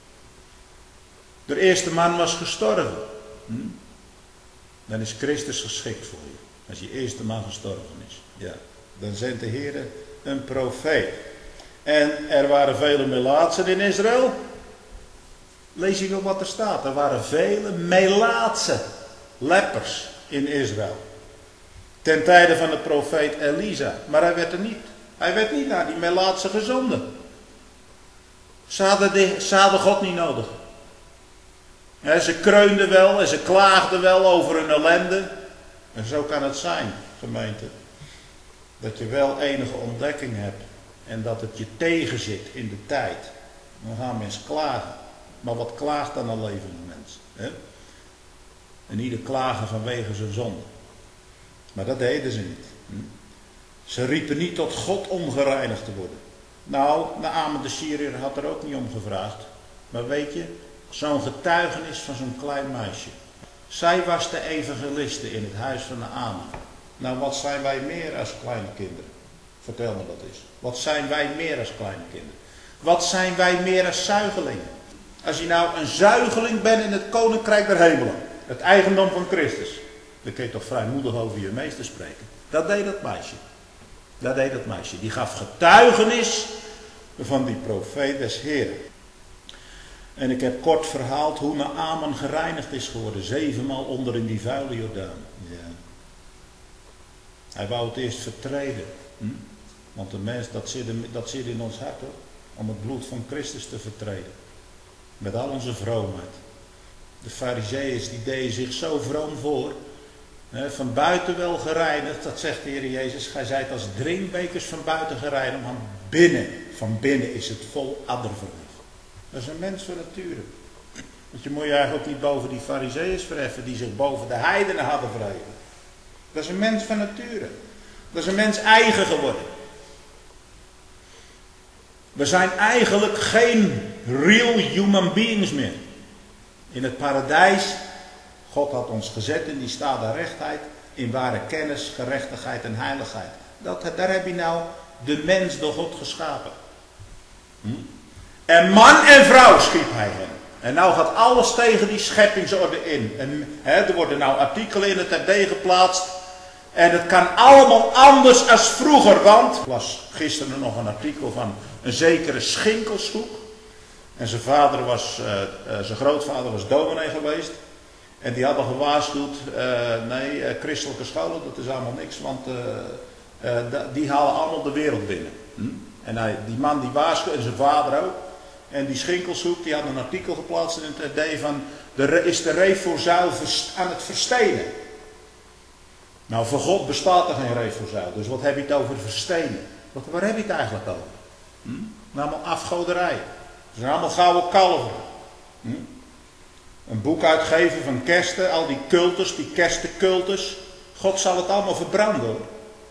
De eerste man was gestorven. Hm? Dan is Christus geschikt voor je. Als je eerste man gestorven is. Ja, dan zendt de Heer een profeet. En er waren vele melaatsen in Israël. Lees je wel wat er staat. Er waren vele melaatsen. Lepers in Israël. Ten tijde van de profeet Elisa. Maar hij werd er niet. Hij werd niet naar die melaatsen gezonden. Ze hadden, de, ze hadden God niet nodig. Ja, ze kreunden wel en ze klaagden wel over hun ellende. En zo kan het zijn, gemeente. Dat je wel enige ontdekking hebt. En dat het je tegenzit in de tijd. Dan gaan mensen klagen. Maar wat klaagt dan een levende mens? Hè? En ieder klagen vanwege zijn zonde. Maar dat deden ze niet. Hm? Ze riepen niet tot God om gereinigd te worden. Nou, Naaman de Syriër had er ook niet om gevraagd. Maar weet je, zo'n getuigenis van zo'n klein meisje. Zij was de evangeliste in het huis van Naaman. Nou, wat zijn wij meer als kleine kinderen? Vertel me dat eens. Wat zijn wij meer als kleine kinderen? Wat zijn wij meer als zuigelingen? Als je nou een zuigeling bent in het koninkrijk der hemelen. Het eigendom van Christus. Dan kun je toch vrijmoedig over je meester spreken. Dat deed dat meisje. Dat deed dat meisje. Die gaf getuigenis van die profeet des Heren. En ik heb kort verhaald hoe Naaman gereinigd is geworden. Zevenmaal onder in die vuile Jordaan. Ja. Hij wou het eerst vertreden. Hm? Want de mens, dat zit, dat zit in ons hart hoor. Om het bloed van Christus te vertreden. Met al onze vroomheid. De farizeeërs die deden zich zo vroom voor. Hè, van buiten wel gereinigd. Dat zegt de Heer Jezus. Gij zijt als drinkbekers van buiten gereinigd. Maar binnen, van binnen is het vol adderverlies. Dat is een mens van nature. Want je moet je eigenlijk ook niet boven die farizeeërs verheffen. Die zich boven de heidenen hadden verheven. Dat is een mens van nature. Dat is een mens eigen geworden. We zijn eigenlijk geen real human beings meer. In het paradijs, God had ons gezet in die staat der rechtheid, in ware kennis, gerechtigheid en heiligheid. Dat, daar heb je nou de mens door God geschapen. Hm? En man en vrouw schiep hij hen. En nou gaat alles tegen die scheppingsorde in. En hè, er worden nou artikelen in het R D geplaatst. En het kan allemaal anders als vroeger, want... Ik las gisteren nog een artikel van een zekere Schinkelshoek. En zijn vader was, uh, uh, zijn grootvader was dominee geweest. En die hadden gewaarschuwd, uh, nee, uh, christelijke scholen, dat is allemaal niks, want uh, uh, die halen allemaal de wereld binnen. Hm? En hij, die man die waarschuwde, en zijn vader ook. En die Schinkelshoek die had een artikel geplaatst in het R D van, de, is de Reforzuil aan het verstenen? Nou, voor God bestaat er geen Reforzuil, dus wat heb je het over verstenen? Wat, waar heb je het eigenlijk over? Hm? Allemaal afgoderij. Het zijn allemaal gouden kalveren. Hm? Een boek uitgeven van kersten, al die cultus, die kerstencultus. God zal het allemaal verbranden hoor.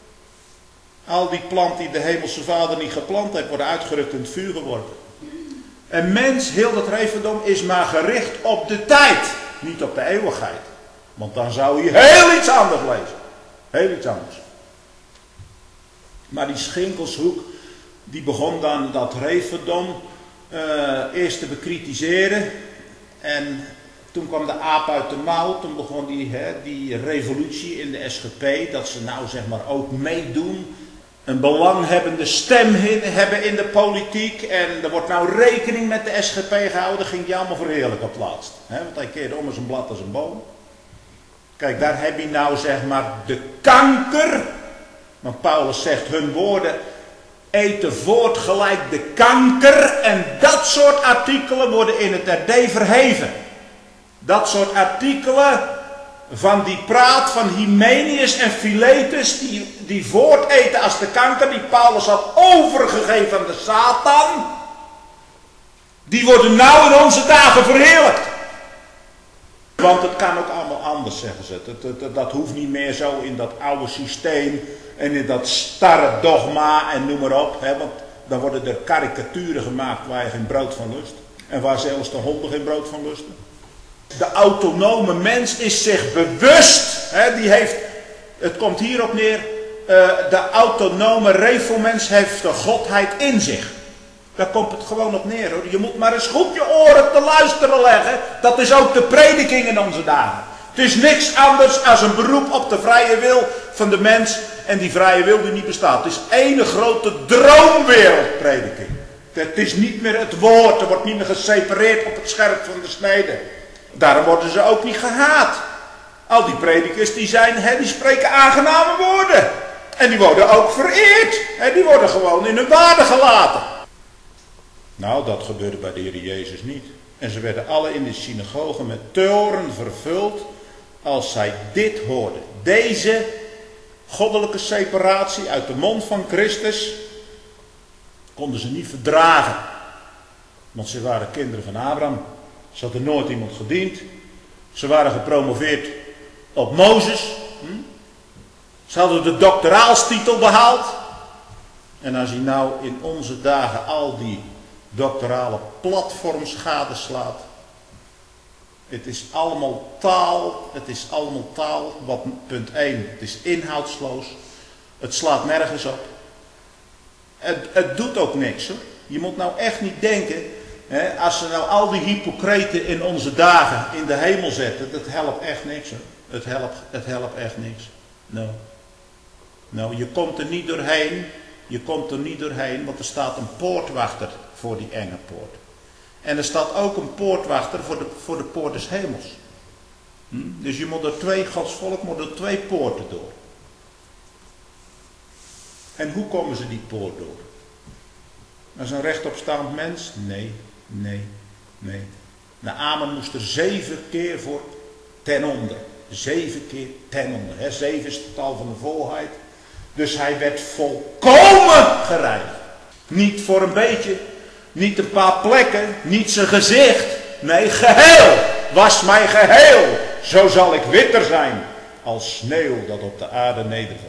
Al die plant die de hemelse vader niet geplant heeft, worden uitgerukt in het vuur geworpen. Een mens, heel dat Reformdom, is maar gericht op de tijd, niet op de eeuwigheid. Want dan zou hij heel iets anders lezen. Heel iets anders. Maar die Schinkelshoek, die begon dan dat Reformdom uh, eerst te bekritiseren. En toen kwam de aap uit de mouw, toen begon die, hè, die revolutie in de S G P, dat ze nou zeg maar ook meedoen. Een belanghebbende stem hebben in de politiek. En er wordt nou rekening met de S G P gehouden. Ging die allemaal verheerlijk op het laatst. He, want hij keerde om als een blad als een boom. Kijk, daar heb je nou zeg maar de kanker. Want Paulus zegt hun woorden eten voort gelijk de kanker. En dat soort artikelen worden in het R D verheven. Dat soort artikelen van die praat van Hymenius en Philetus, die, die voorteten als de kanker, die Paulus had overgegeven aan de Satan, die worden nou in onze dagen verheerlijkt. Want het kan ook allemaal anders, zeggen ze. Dat, dat, dat hoeft niet meer zo in dat oude systeem en in dat starre dogma en noem maar op. Hè, want dan worden er karikaturen gemaakt waar je geen brood van lust. En waar zelfs de honden geen brood van lusten. De autonome mens is zich bewust, hè, die heeft, het komt hierop neer, uh, de autonome reformmens heeft de godheid in zich. Daar komt het gewoon op neer hoor. Je moet maar eens goed je oren te luisteren leggen. Dat is ook de prediking in onze dagen. Het is niks anders dan een beroep op de vrije wil van de mens. En die vrije wil die niet bestaat. Het is één grote droomwereldprediking. Het is niet meer het woord. Er wordt niet meer gesepareerd op het scherp van de snede. Daarom worden ze ook niet gehaat. Al die predikers die zijn, hè, die spreken aangename woorden. En die worden ook vereerd. Hè, die worden gewoon in hun waarde gelaten. Nou, dat gebeurde bij de Heer Jezus niet. En ze werden alle in de synagogen met toorn vervuld als zij dit hoorden. Deze goddelijke separatie uit de mond van Christus konden ze niet verdragen. Want ze waren kinderen van Abraham. Ze hadden nooit iemand gediend. Ze waren gepromoveerd op Mozes. Ze hadden de doctoraalstitel behaald. En als je nou in onze dagen al die doctorale platforms gadeslaat. Het is allemaal taal. Het is allemaal taal. Wat, punt één. Het is inhoudsloos. Het slaat nergens op. Het, het doet ook niks hoor. Je moet nou echt niet denken. Hè, als ze nou al die hypocrieten in onze dagen in de hemel zetten. Dat helpt echt niks hoor. Het helpt, het helpt echt niks. Nou. Nou, je komt er niet doorheen. Je komt er niet doorheen. Want er staat een poortwachter voor die enge poort. En er staat ook een poortwachter voor de, voor de poort des hemels. Hm? Dus je moet er twee, Gods volk moet er twee poorten door. En hoe komen ze die poort door? Als een rechtopstaand mens? Nee, nee, nee. Naaman moest er zeven keer voor ten onder. Zeven keer ten onder. Hè? Zeven is het getal van de volheid. Dus hij werd volkomen gereinigd. Niet voor een beetje. Niet een paar plekken. Niet zijn gezicht. Nee, geheel. Was mij geheel. Zo zal ik witter zijn. Als sneeuw dat op de aarde nedervalt.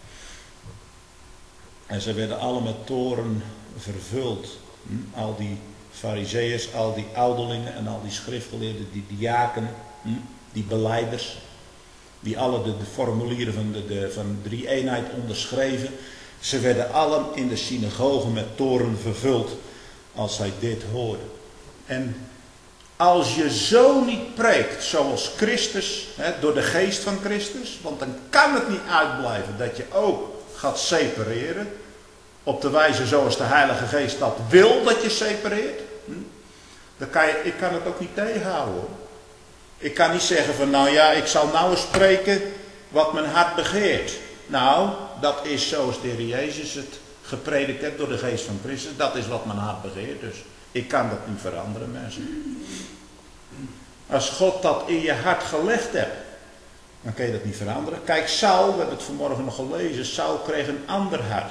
En ze werden alle met toorn vervuld. Hm? Al die farizeeërs, al die ouderlingen en al die schriftgeleerden, die diaken, hm? die belijders. Die alle de, de formulieren van de, de van drie-eenheid onderschreven. Ze werden allen in de synagogen met toorn vervuld als zij dit hoorden. En als je zo niet preekt zoals Christus, hè, door de geest van Christus, want dan kan het niet uitblijven dat je ook gaat separeren, op de wijze zoals de Heilige Geest dat wil dat je separeert, hm? dan kan je, ik kan het ook niet tegenhouden hoor. Ik kan niet zeggen van nou ja, ik zal nou eens spreken wat mijn hart begeert. Nou, dat is zoals de Heer Jezus het gepredikt hebt door de geest van Christus. Dat is wat mijn hart begeert, dus ik kan dat niet veranderen, mensen. Als God dat in je hart gelegd hebt, dan kan je dat niet veranderen. Kijk, Saul, we hebben het vanmorgen nog gelezen, Saul kreeg een ander hart.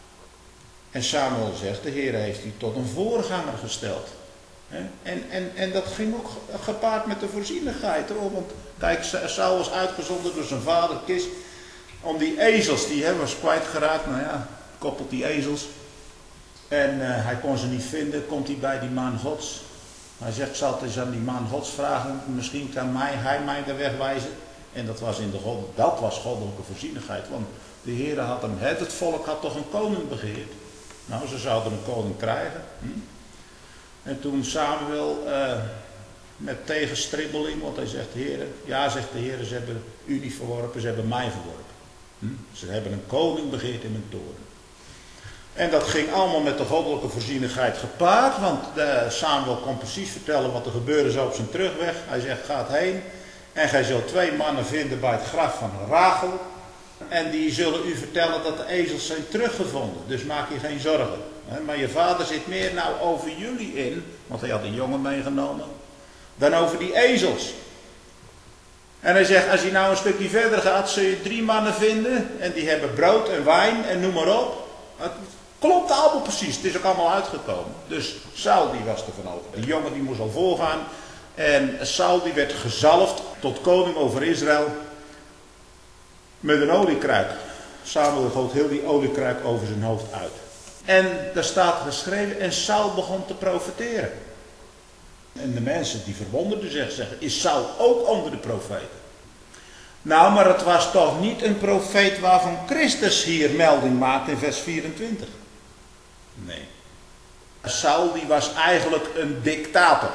En Samuel zegt, de Heer heeft u tot een voorganger gesteld. En, en, en dat ging ook gepaard met de voorzienigheid, hoor. Want kijk, Saul was uitgezonden door zijn vader Kis om die ezels, die hè, was kwijtgeraakt, nou ja, koppelt die ezels. En uh, hij kon ze niet vinden, komt hij bij die man Gods. Hij zegt, ik zal het eens aan die man Gods vragen, misschien kan mij, hij mij de weg wijzen. En dat was, in de God, dat was goddelijke voorzienigheid, want de Heer had hem, het, het volk had toch een koning begeerd. Nou, ze zouden een koning krijgen. Hm? En toen Samuel uh, met tegenstribbeling, want hij zegt, Heer, ja, zegt de Heer, ze hebben u niet verworpen, ze hebben mij verworpen. Hm? Ze hebben een koning begeerd in mijn toren. En dat ging allemaal met de goddelijke voorzienigheid gepaard, want uh, Samuel kon precies vertellen wat er gebeurde zo op zijn terugweg. Hij zegt, gaat heen en gij zult twee mannen vinden bij het graf van Rachel. En die zullen u vertellen dat de ezels zijn teruggevonden. Dus maak je geen zorgen. Maar je vader zit meer nou over jullie in, want hij had een jongen meegenomen, dan over die ezels. En hij zegt, als je nou een stukje verder gaat, zul je drie mannen vinden. En die hebben brood en wijn en noem maar op. Het klopt allemaal precies. Het is ook allemaal uitgekomen. Dus Saul die was ervan over. Die jongen die moest al voorgaan. En Saul die werd gezalfd tot koning over Israël. Met een oliekruik. Samuel goot heel die oliekruik over zijn hoofd uit. En daar staat geschreven, en Saul begon te profeteren. En de mensen die verwonderden zich zeggen, is Saul ook onder de profeten? Nou, maar het was toch niet een profeet waarvan Christus hier melding maakt in vers vierentwintig. Nee. Saul die was eigenlijk een dictator.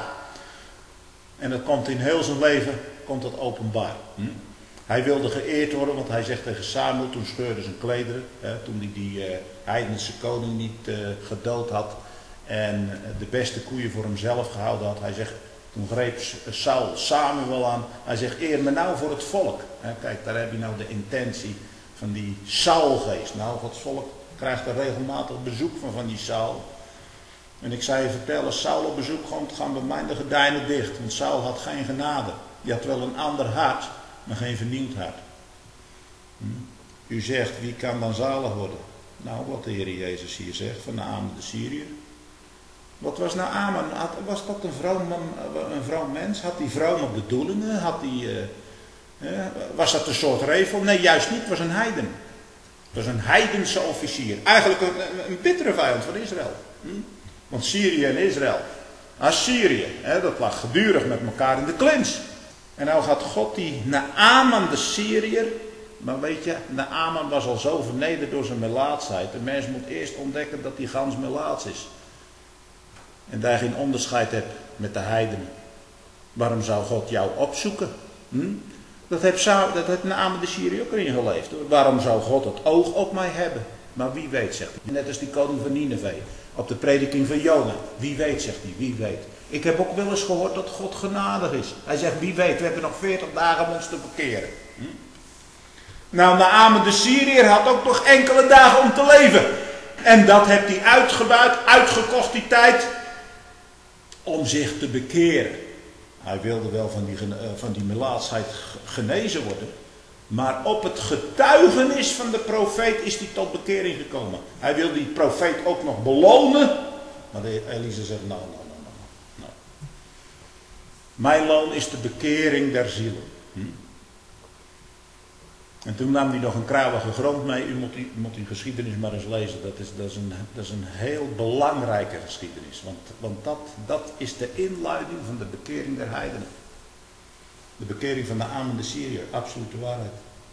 En dat komt in heel zijn leven, komt dat openbaar. Hm? Hij wilde geëerd worden, want hij zegt tegen Samuel, toen scheurde zijn klederen, hè, toen hij die uh, heidense koning niet uh, gedood had en de beste koeien voor hemzelf gehouden had. Hij zegt, toen greep Saul Samuel aan, hij zegt, eer me nou voor het volk. Hè, kijk, daar heb je nou de intentie van die Saulgeest. Nou, Gods volk krijgt er regelmatig bezoek van, van die Saul. En ik zou je vertellen, als Saul op bezoek komt, gaan bij mij de gordijnen dicht, want Saul had geen genade. Die had wel een ander hart, maar geen vernieuwd hart. Hm? U zegt, wie kan dan zalig worden? Nou, wat de Heer Jezus hier zegt, van Naaman de Syriër. Wat was Naaman? Was dat een vroom, een vroom mens? Had die vrome bedoelingen? Had die, uh, uh, was dat een soort revel? Nee, juist niet. Het was een heiden. Het was een heidense officier. Eigenlijk een, een bittere vijand van Israël. Hm? Want Syrië en Israël. Assyrië, hè, dat lag gedurig met elkaar in de klins. En nou gaat God die Naaman de Syriër. Maar weet je, Naaman was al zo vernederd door zijn melaatsheid. De mens moet eerst ontdekken dat hij gans melaats is. En daar geen onderscheid hebt met de heidenen. Waarom zou God jou opzoeken? Hm? Dat heeft, dat heeft Naaman de Syriër ook erin geleefd. Waarom zou God het oog op mij hebben? Maar wie weet, zegt hij. Net als die koning van Nineveh. Op de prediking van Jona. Wie weet, zegt hij, wie weet. Ik heb ook wel eens gehoord dat God genadig is. Hij zegt, wie weet, we hebben nog veertig dagen om ons te bekeren. Hm? Nou, Naaman de Syriër had ook nog enkele dagen om te leven. En dat heeft hij uitgebuit, uitgekocht die tijd, om zich te bekeren. Hij wilde wel van die, van die melaatsheid genezen worden. Maar op het getuigenis van de profeet is hij tot bekering gekomen. Hij wil die profeet ook nog belonen. Maar de Elise zegt, nou, nou, nou, nou, nou. Mijn loon is de bekering der zielen. Hm? En toen nam hij nog een krauwige grond mee. U moet, u moet die geschiedenis maar eens lezen. Dat is, dat is, een, dat is een heel belangrijke geschiedenis. Want, want dat, dat is de inleiding van de bekering der heidenen. De bekering van de Naaman de Syriër. Absolute waarheid.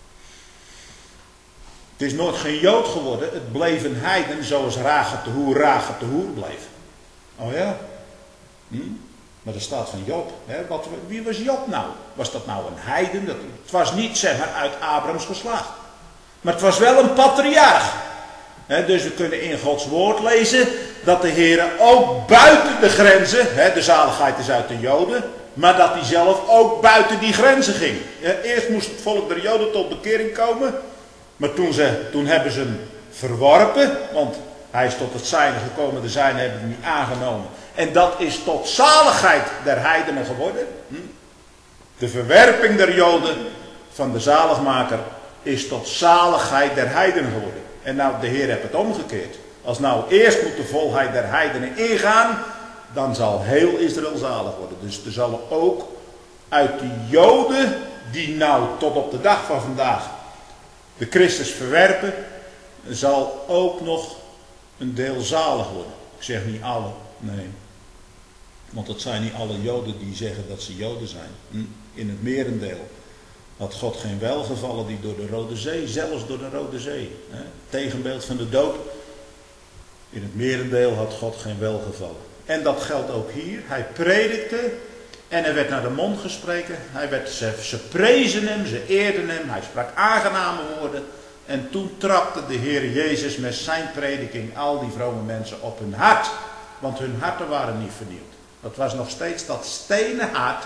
Het is nooit geen Jood geworden. Het bleef een heiden zoals Rachab de hoer, Rachab de hoer bleef. Oh ja? Hm? Maar er staat van Job. Hè? Wat, wie was Job nou? Was dat nou een heiden? Dat, het was niet zeg maar uit Abrahams geslacht. Maar het was wel een patriarch. Hè? Dus we kunnen in Gods woord lezen dat de Heer ook buiten de grenzen, hè, de zaligheid is uit de Joden, maar dat hij zelf ook buiten die grenzen ging. Eerst moest het volk der Joden tot bekering komen. Maar toen, ze, toen hebben ze hem verworpen. Want Hij is tot het zijne gekomen, de zijne hebben hem niet aangenomen. En dat is tot zaligheid der heidenen geworden. De verwerping der Joden van de zaligmaker is tot zaligheid der heidenen geworden. En nou, de Heer heeft het omgekeerd. Als nou eerst moet de volheid der heidenen ingaan, dan zal heel Israël zalig worden. Dus er zullen ook uit die Joden, die nou tot op de dag van vandaag de Christus verwerpen, zal ook nog een deel zalig worden. Ik zeg niet alle, nee. Want het zijn niet alle Joden die zeggen dat ze Joden zijn. In het merendeel had God geen welgevallen die door de Rode Zee, zelfs door de Rode Zee. Hè, tegenbeeld van de dood. In het merendeel had God geen welgevallen. En dat geldt ook hier. Hij predikte en er werd naar de mond gesproken. Hij werd, ze, ze prezen hem, ze eerden hem, hij sprak aangename woorden. En toen trapte de Heer Jezus met zijn prediking al die vrome mensen op hun hart. Want hun harten waren niet vernieuwd. Dat was nog steeds dat stenen hart,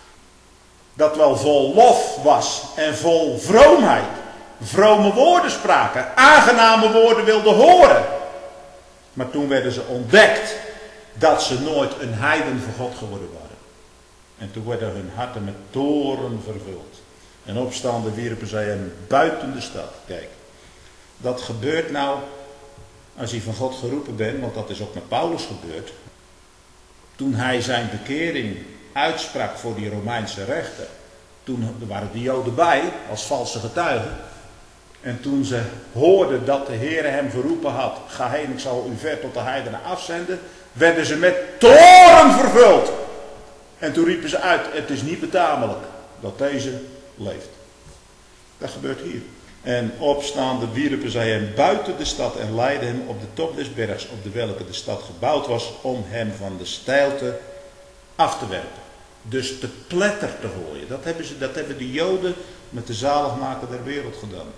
dat wel vol lof was en vol vroomheid. Vrome woorden spraken, aangename woorden wilden horen. Maar toen werden ze ontdekt dat ze nooit een heiden voor God geworden waren. En toen werden hun harten met toorn vervuld. En opstaande wierpen zij hem buiten de stad. Kijk, dat gebeurt nou als je van God geroepen bent, want dat is ook met Paulus gebeurd. Toen hij zijn bekering uitsprak voor die Romeinse rechter, toen waren de Joden bij als valse getuigen. En toen ze hoorden dat de Heer hem geroepen had, ga heen, ik zal u ver tot de heidenen afzenden, werden ze met toorn vervuld. En toen riepen ze uit, het is niet betamelijk dat deze leeft. Dat gebeurt hier. En opstaande wierpen zij hem buiten de stad en leidden hem op de top des bergs, op de welke de stad gebouwd was, om hem van de steilte af te werpen. Dus te pletter te gooien. Dat hebben, ze, dat hebben de Joden met de zaligmaker der wereld gedaan.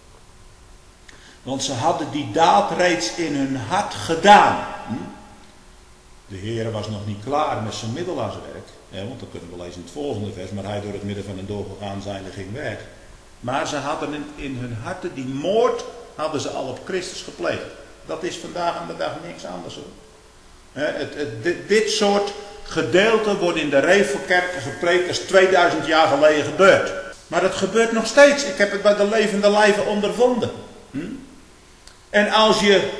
Want ze hadden die daad reeds in hun hart gedaan. Hm? De Heer was nog niet klaar met zijn middelaarswerk. Ja, want dat kunnen we lezen in het volgende vers. Maar hij door het midden van hen doorgegaan zijnde ging weg. Maar ze hadden in, in hun harten, die moord hadden ze al op Christus gepleegd. Dat is vandaag aan de dag niks anders hoor. Het, het, dit, dit soort gedeelten worden in de Revelkerken gepreekt als tweeduizend jaar geleden gebeurd. Maar het gebeurt nog steeds. Ik heb het bij de levende lijve ondervonden. Hm? En als je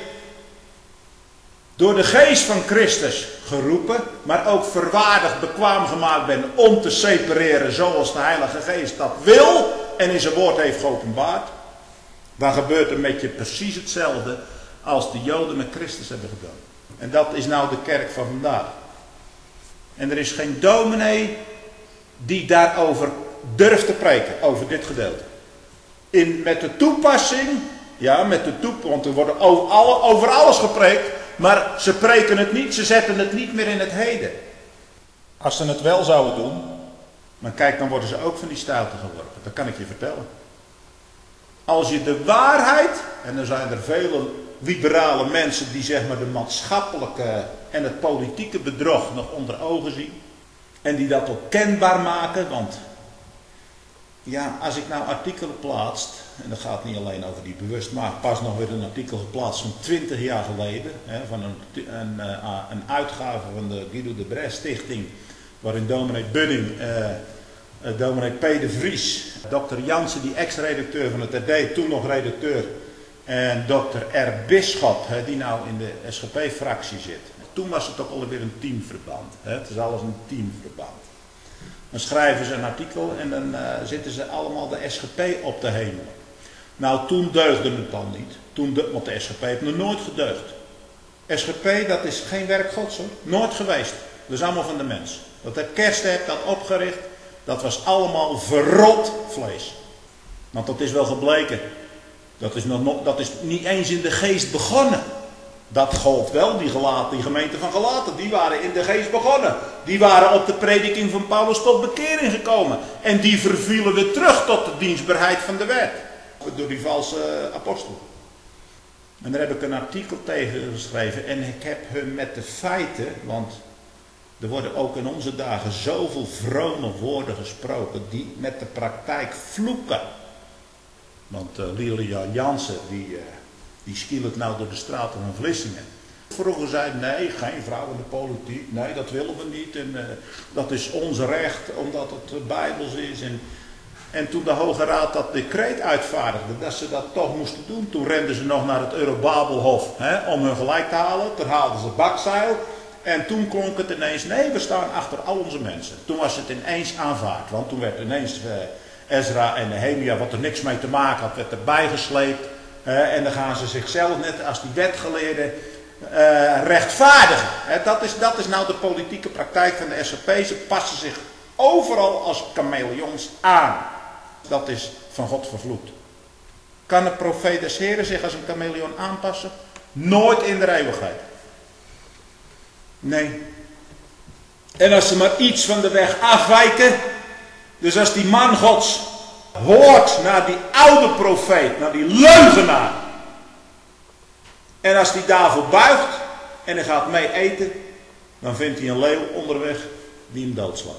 door de geest van Christus geroepen, maar ook verwaardigd bekwaam gemaakt bent om te separeren zoals de Heilige Geest dat wil en in zijn woord heeft geopenbaard, dan gebeurt er met je precies hetzelfde als de Joden met Christus hebben gedaan. En dat is nou de kerk van vandaag. En er is geen dominee die daarover durft te preken, over dit gedeelte. In, met de toepassing, ja, met de toepassing, want er wordt over, alle, over alles gepreekt, maar ze preken het niet, ze zetten het niet meer in het heden. Als ze het wel zouden doen, maar kijk, dan worden ze ook van die steilte geworpen. Dat kan ik je vertellen. Als je de waarheid, en er zijn er vele liberale mensen die zeg maar de maatschappelijke en het politieke bedrog nog onder ogen zien. En die dat ook kenbaar maken, want ja, als ik nou artikelen plaatst, en dat gaat niet alleen over die bewustmaking, pas nog weer een artikel geplaatst van twintig jaar geleden, hè, van een, een, een uitgave van de Guido de Brès Stichting, waarin dominee Budding, eh, dominee P. de Vries, dokter Jansen, die ex-redacteur van het R D, toen nog redacteur, en dokter R. Bisschop, hè, die nou in de S G P-fractie zit. Toen was het ook alweer een teamverband. Hè, het is alles een teamverband. Dan schrijven ze een artikel en dan uh, zitten ze allemaal de S G P op te hemelen. Nou, toen deugde het dan niet. Toen de, want de S G P heeft nog nooit gedeugd. S G P, dat is geen werk Gods hoor. Nooit geweest. Dat is allemaal van de mens. Dat heb Kersten heeft dat opgericht. Dat was allemaal verrot vlees. Want dat is wel gebleken. Dat is, nog, dat is niet eens in de geest begonnen. Dat gold wel, die, gelaten, die gemeente van Galaten, die waren in de geest begonnen. Die waren op de prediking van Paulus tot bekering gekomen. En die vervielen weer terug tot de dienstbaarheid van de wet. Door die valse apostel. En daar heb ik een artikel tegen geschreven. En ik heb hun met de feiten, want er worden ook in onze dagen zoveel vrome woorden gesproken die met de praktijk vloeken. Want uh, Lilia Jansen, die... Uh, Die skielt nou door de straten van Vlissingen. Vroeger zeiden nee, geen vrouw in de politiek, nee dat willen we niet. En uh, dat is ons recht omdat het uh, bijbels is. En, en toen de Hoge Raad dat decreet uitvaardigde dat ze dat toch moesten doen. Toen renden ze nog naar het Eurobabelhof hè, om hun gelijk te halen. Toen haalden ze bakzeil. En toen klonk het ineens, nee we staan achter al onze mensen. Toen was het ineens aanvaard. Want toen werd ineens uh, Ezra en Nehemia, wat er niks mee te maken had, werd erbij gesleept. Uh, en dan gaan ze zichzelf net als die wetgeleerden uh, rechtvaardigen. Uh, dat, is, dat is nou de politieke praktijk van de S G P. Ze passen zich overal als chameleons aan. Dat is van God vervloekt. Kan een profeet des Heren zich als een chameleon aanpassen? Nooit in de eeuwigheid. Nee. En als ze maar iets van de weg afwijken. Dus als die man Gods hoort naar die oude profeet, naar die leugenaar. En als die daarvoor buigt en hij gaat mee eten, dan vindt hij een leeuw onderweg die hem doodslaat.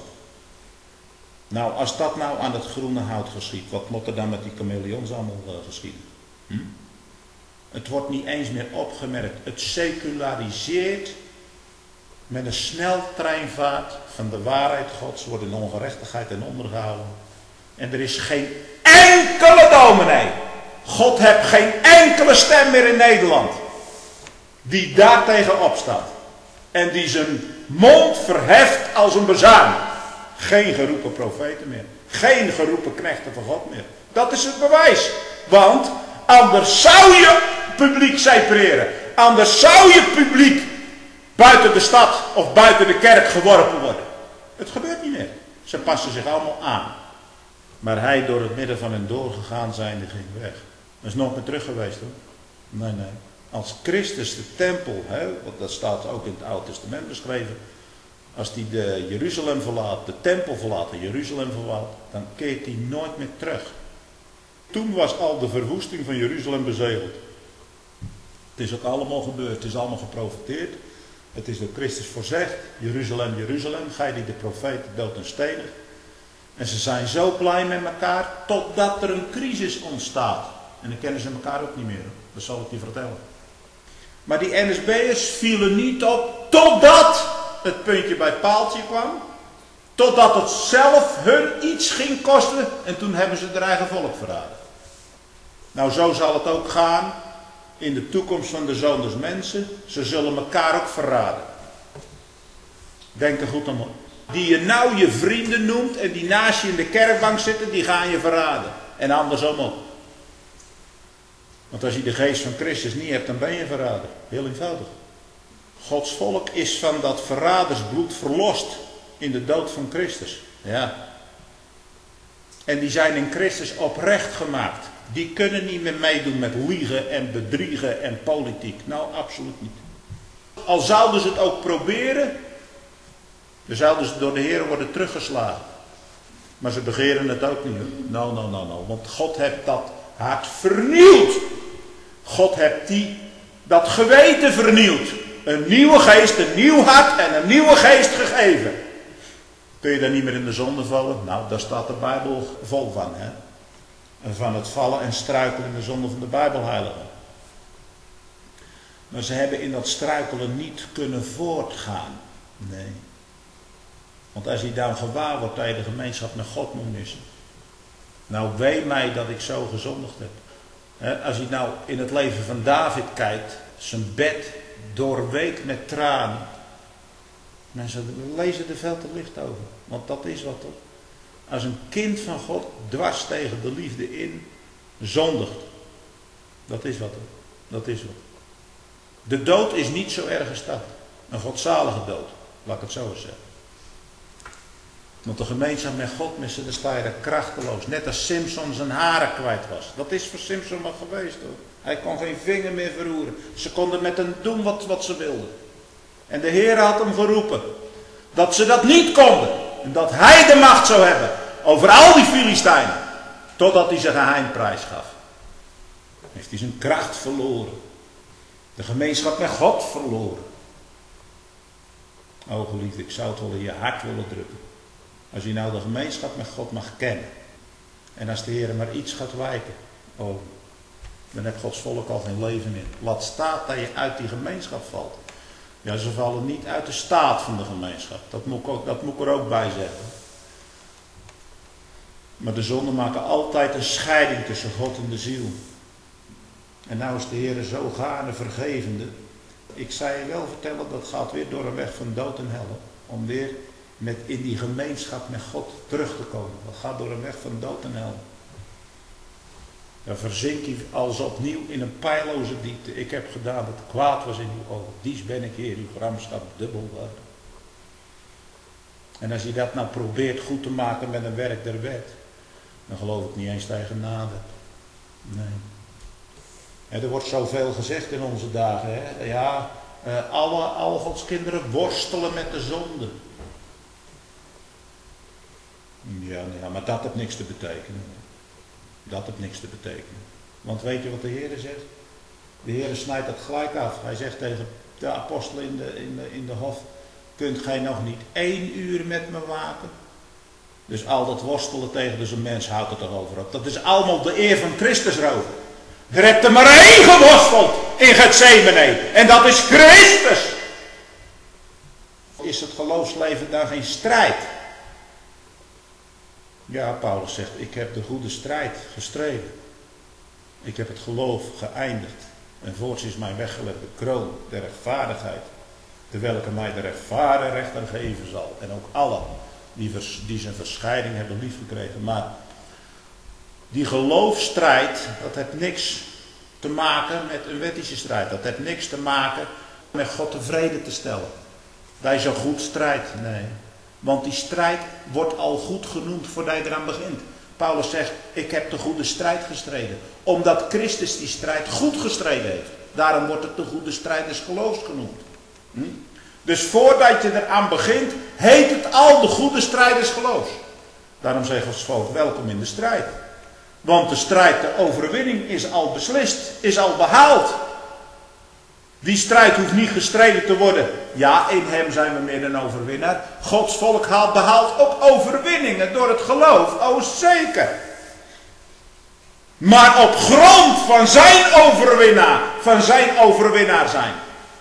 Nou, als dat nou aan het groene hout geschiet, wat moet er dan met die chameleons allemaal uh, geschieden? Hm? Het wordt niet eens meer opgemerkt. Het seculariseert met een sneltreinvaart van de waarheid Gods, wordt in ongerechtigheid en ondergehouden. En er is geen enkele dominee. God heeft geen enkele stem meer in Nederland die daartegen opstaat. En die zijn mond verheft als een bezuin. Geen geroepen profeten meer. Geen geroepen knechten van God meer. Dat is het bewijs. Want anders zou je publiek separeren. Anders zou je publiek buiten de stad of buiten de kerk geworpen worden. Het gebeurt niet meer. Ze passen zich allemaal aan. Maar hij door het midden van hen doorgegaan zijnde ging weg. Dat is nog meer terug geweest hoor. Nee, nee. Als Christus de tempel, hè, want dat staat ook in het Oude Testament beschreven. Als hij de Jeruzalem verlaat, de tempel verlaat, de Jeruzalem verlaat, dan keert hij nooit meer terug. Toen was al de verwoesting van Jeruzalem bezegeld. Het is ook allemaal gebeurd, het is allemaal geprofeteerd. Het is door Christus voorzegd, Jeruzalem, Jeruzalem, ga je die de profeten dood en stenig. En ze zijn zo blij met elkaar, totdat er een crisis ontstaat. En dan kennen ze elkaar ook niet meer, dat zal ik je vertellen. Maar die N S B'ers vielen niet op, totdat het puntje bij het paaltje kwam. Totdat het zelf hun iets ging kosten. En toen hebben ze hun eigen volk verraden. Nou, zo zal het ook gaan in de toekomst van de Zoon des Mensen. Ze zullen elkaar ook verraden. Denk er goed aan. Die je nou je vrienden noemt en die naast je in de kerkbank zitten, die gaan je verraden. En andersom ook. Want als je de geest van Christus niet hebt, dan ben je verrader. Heel eenvoudig. Gods volk is van dat verradersbloed verlost in de dood van Christus. Ja. En die zijn in Christus oprecht gemaakt. Die kunnen niet meer meedoen met liegen en bedriegen en politiek. Nou, absoluut niet. Al zouden ze het ook proberen, dan zouden ze door de Heer worden teruggeslagen. Maar ze begeren het ook niet. Nou, nou, nou, nou. Want God heeft dat hart vernield. God heeft die, dat geweten vernield. Een nieuwe geest, een nieuw hart en een nieuwe geest gegeven. Kun je daar niet meer in de zonde vallen? Nou, daar staat de Bijbel vol van. Hè? En van het vallen en struikelen in de zonde van de Bijbelheiligen. Maar ze hebben in dat struikelen niet kunnen voortgaan. Nee. Want als je dan gewaar wordt dat je de gemeenschap met God moet missen. Nou, wee mij dat ik zo gezondigd heb. He, als je nou in het leven van David kijkt, zijn bed doorweekt met tranen. Mensen lezen er veel te licht over. Want dat is wat toch. Als een kind van God dwars tegen de liefde in zondigt. Dat is wat toch. Dat is wat. De dood is niet zo erg als dat. Een godzalige dood. Laat ik het zo eens zeggen. Want de gemeenschap met God missen, dan sta je er krachteloos. Net als Simpson zijn haren kwijt was. Dat is voor Simpson wat geweest hoor. Hij kon geen vinger meer verroeren. Ze konden met hem doen wat, wat ze wilden. En de Heer had hem geroepen. Dat ze dat niet konden. En dat hij de macht zou hebben. Over al die Filistijnen. Totdat hij zijn geheim prijs gaf. Heeft hij zijn kracht verloren. De gemeenschap met God verloren. O geliefde, ik zou het wel in je hart willen drukken. Als je nou de gemeenschap met God mag kennen. En als de Heer maar iets gaat wijken. Oh, Dan heeft Gods volk al geen leven meer. Laat staat dat je uit die gemeenschap valt. Ja, ze vallen niet uit de staat van de gemeenschap. Dat moet ik, ook, dat moet ik er ook bij zeggen. Maar de zonden maken altijd een scheiding tussen God en de ziel. En nou is de Heer zo gaarne vergevende. Ik zou je wel vertellen, dat gaat weer door een weg van dood en hel. Om weer met in die gemeenschap met God terug te komen. Dat gaat door een weg van dood en hel. Dan verzink je als opnieuw in een pijloze diepte. Ik heb gedaan wat kwaad was in uw ogen. Dies ben ik, Heer, uw gramschap dubbel waardig. En als je dat nou probeert goed te maken met een werk der wet, dan geloof ik niet eens dat je genade. Nee. En er wordt zoveel gezegd in onze dagen. Hè? Ja, uh, alle, alle Gods kinderen worstelen met de zonde. Ja, ja, maar dat heeft niks te betekenen. Dat heeft niks te betekenen. Want weet je wat de Heer zegt? De Heer snijdt dat gelijk af. Hij zegt tegen de apostelen in de, in de, in de hof: kunt gij nog niet één uur met me waken? Dus al dat worstelen tegen dus een mens houdt het toch over op. Dat is allemaal de eer van Christus roven. Er hebt er maar één geworsteld in Getsemane. En dat is Christus. Is het geloofsleven dan geen strijd? Ja, Paulus zegt, ik heb de goede strijd gestreden. Ik heb het geloof geëindigd. En voorts is mij weggelegd de kroon der rechtvaardigheid. Terwijl ik mij de rechtvaardige rechter geven zal. En ook allen die, vers, die zijn verscheiding hebben liefgekregen. Maar die geloofsstrijd, dat heeft niks te maken met een wettische strijd. Dat heeft niks te maken met God tevreden te stellen. Dat is een goed strijd. Nee. Want die strijd wordt al goed genoemd voordat je eraan begint. Paulus zegt, ik heb de goede strijd gestreden. Omdat Christus die strijd goed gestreden heeft. Daarom wordt het de goede strijd des geloofs genoemd. Hm? Dus voordat je eraan begint, heet het al de goede strijd des geloofs. Daarom zegt Gods volk, welkom in de strijd. Want de strijd, de overwinning is al beslist, is al behaald. Die strijd hoeft niet gestreden te worden. Ja, in hem zijn we meer dan overwinnaar. Gods volk haalt, behaalt ook overwinningen door het geloof. Oh, zeker. Maar op grond van zijn overwinnaar, van zijn overwinnaar zijn.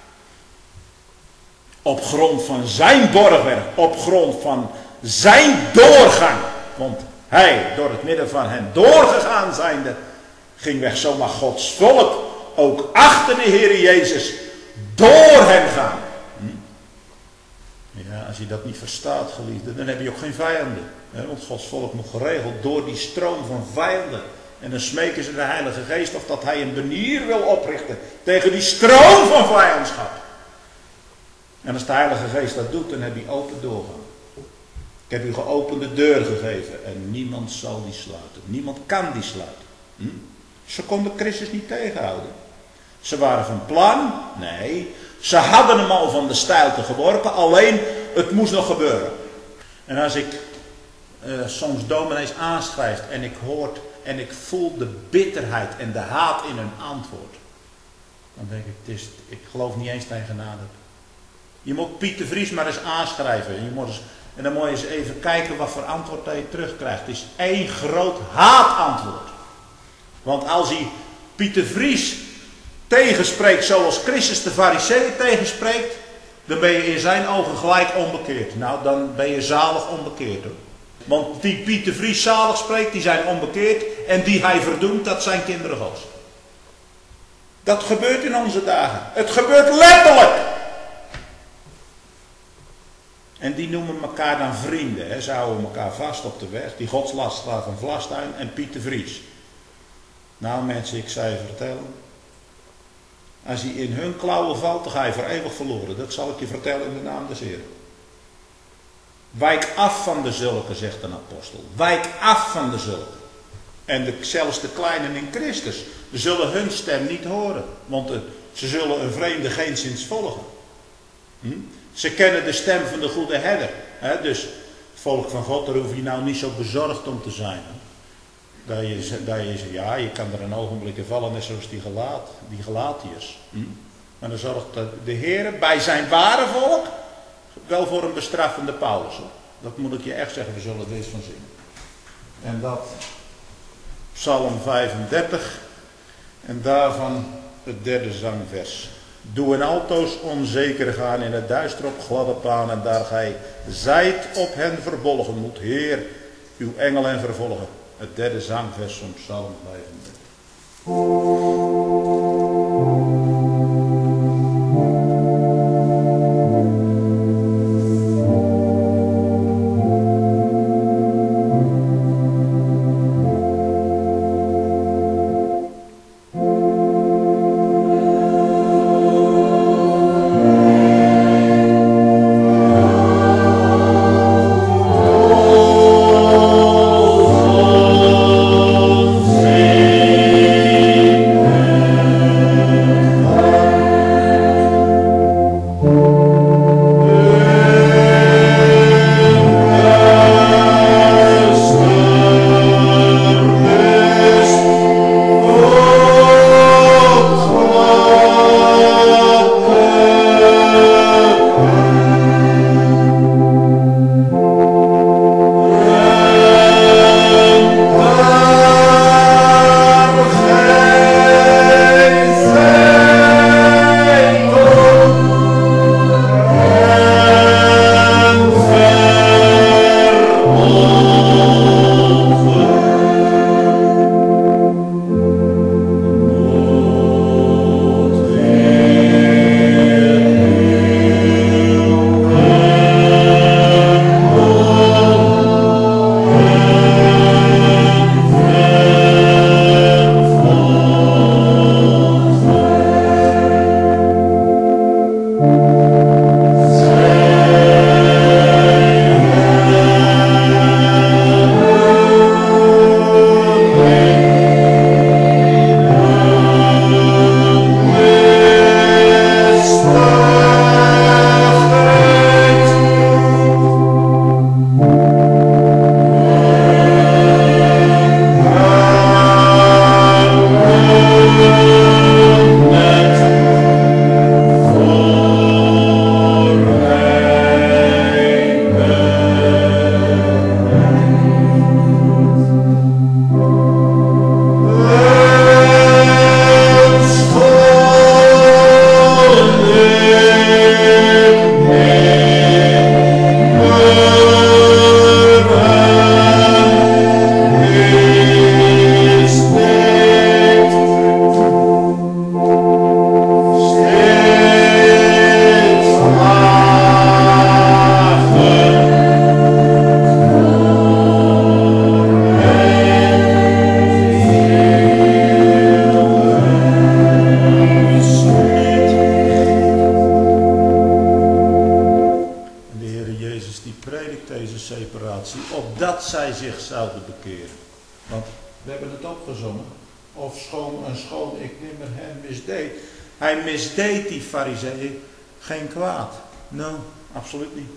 Op grond van zijn borgwerk, op grond van zijn doorgang. Want hij, door het midden van hen doorgegaan zijnde, ging weg. Zo mag Gods volk ook achter de Heer Jezus door hem gaan. Hm? Ja, als je dat niet verstaat, geliefde, dan heb je ook geen vijanden. Hè? Want Gods volk moet geregeld door die stroom van vijanden. En dan smeken ze de Heilige Geest of dat hij een banier wil oprichten tegen die stroom van vijandschap. En als de Heilige Geest dat doet, dan heb je open doorgang. Ik heb u geopende deur gegeven en niemand zal die sluiten. Niemand kan die sluiten. Hm? Ze konden Christus niet tegenhouden. Ze waren van plan? Nee. Ze hadden hem al van de steilte geworpen, alleen het moest nog gebeuren. En als ik uh, soms dominees aanschrijf en ik hoor en ik voel de bitterheid en de haat in hun antwoord, dan denk ik, het is, ik geloof niet eens tegen genade. Je moet Piet de Vries maar eens aanschrijven. En, je moet eens, en dan moet je eens even kijken wat voor antwoord dat je terugkrijgt. Het is één groot haatantwoord. Want als hij Piet de Vries tegenspreekt zoals Christus de Farizeeën tegenspreekt, dan ben je in zijn ogen gelijk onbekeerd. Nou, dan ben je zalig onbekeerd hoor. Want die Piet de Vries zalig spreekt, die zijn onbekeerd. En die hij verdoemt, dat zijn kinderen Gods. Dat gebeurt in onze dagen. Het gebeurt letterlijk. En die noemen elkaar dan vrienden. Hè. Ze houden elkaar vast op de weg. Die godslasteraar van Vlastuin en Piet de Vries. Nou mensen, ik zou je vertellen. Als hij in hun klauwen valt, dan ga je voor eeuwig verloren. Dat zal ik je vertellen in de naam des Heeren. Wijk af van de zulken, zegt een apostel. Wijk af van de zulken. En de, zelfs de kleinen in Christus zullen hun stem niet horen. Want de, ze zullen een vreemde geenszins volgen. Hm? Ze kennen de stem van de goede herder. Hè? Dus volk van God, daar hoef je nou niet zo bezorgd om te zijn. Hè? Dat je, dat je zegt, ja, je kan er een ogenblik in vallen, net zoals die, gelaat, die Galatiërs. Hm? Maar dan zorgt de Heer bij zijn ware volk wel voor een bestraffende Paulus. Hoor. Dat moet ik je echt zeggen, we zullen er eens van zien. En dat, Psalm vijfendertig, En daarvan het derde zangvers. Doe en altoos onzeker gaan in het duister op gladde paan, en daar gij zijt op hen verbolgen moet, Heer, uw engel en vervolgen. Het derde zangvers van Psalm vijfendertig. opdat zij zich zouden bekeren. Want we hebben het opgezongen. Of schoon en schoon ik nimmer hem misdeed. Hij misdeed die farizeeën geen kwaad. Nou, absoluut niet.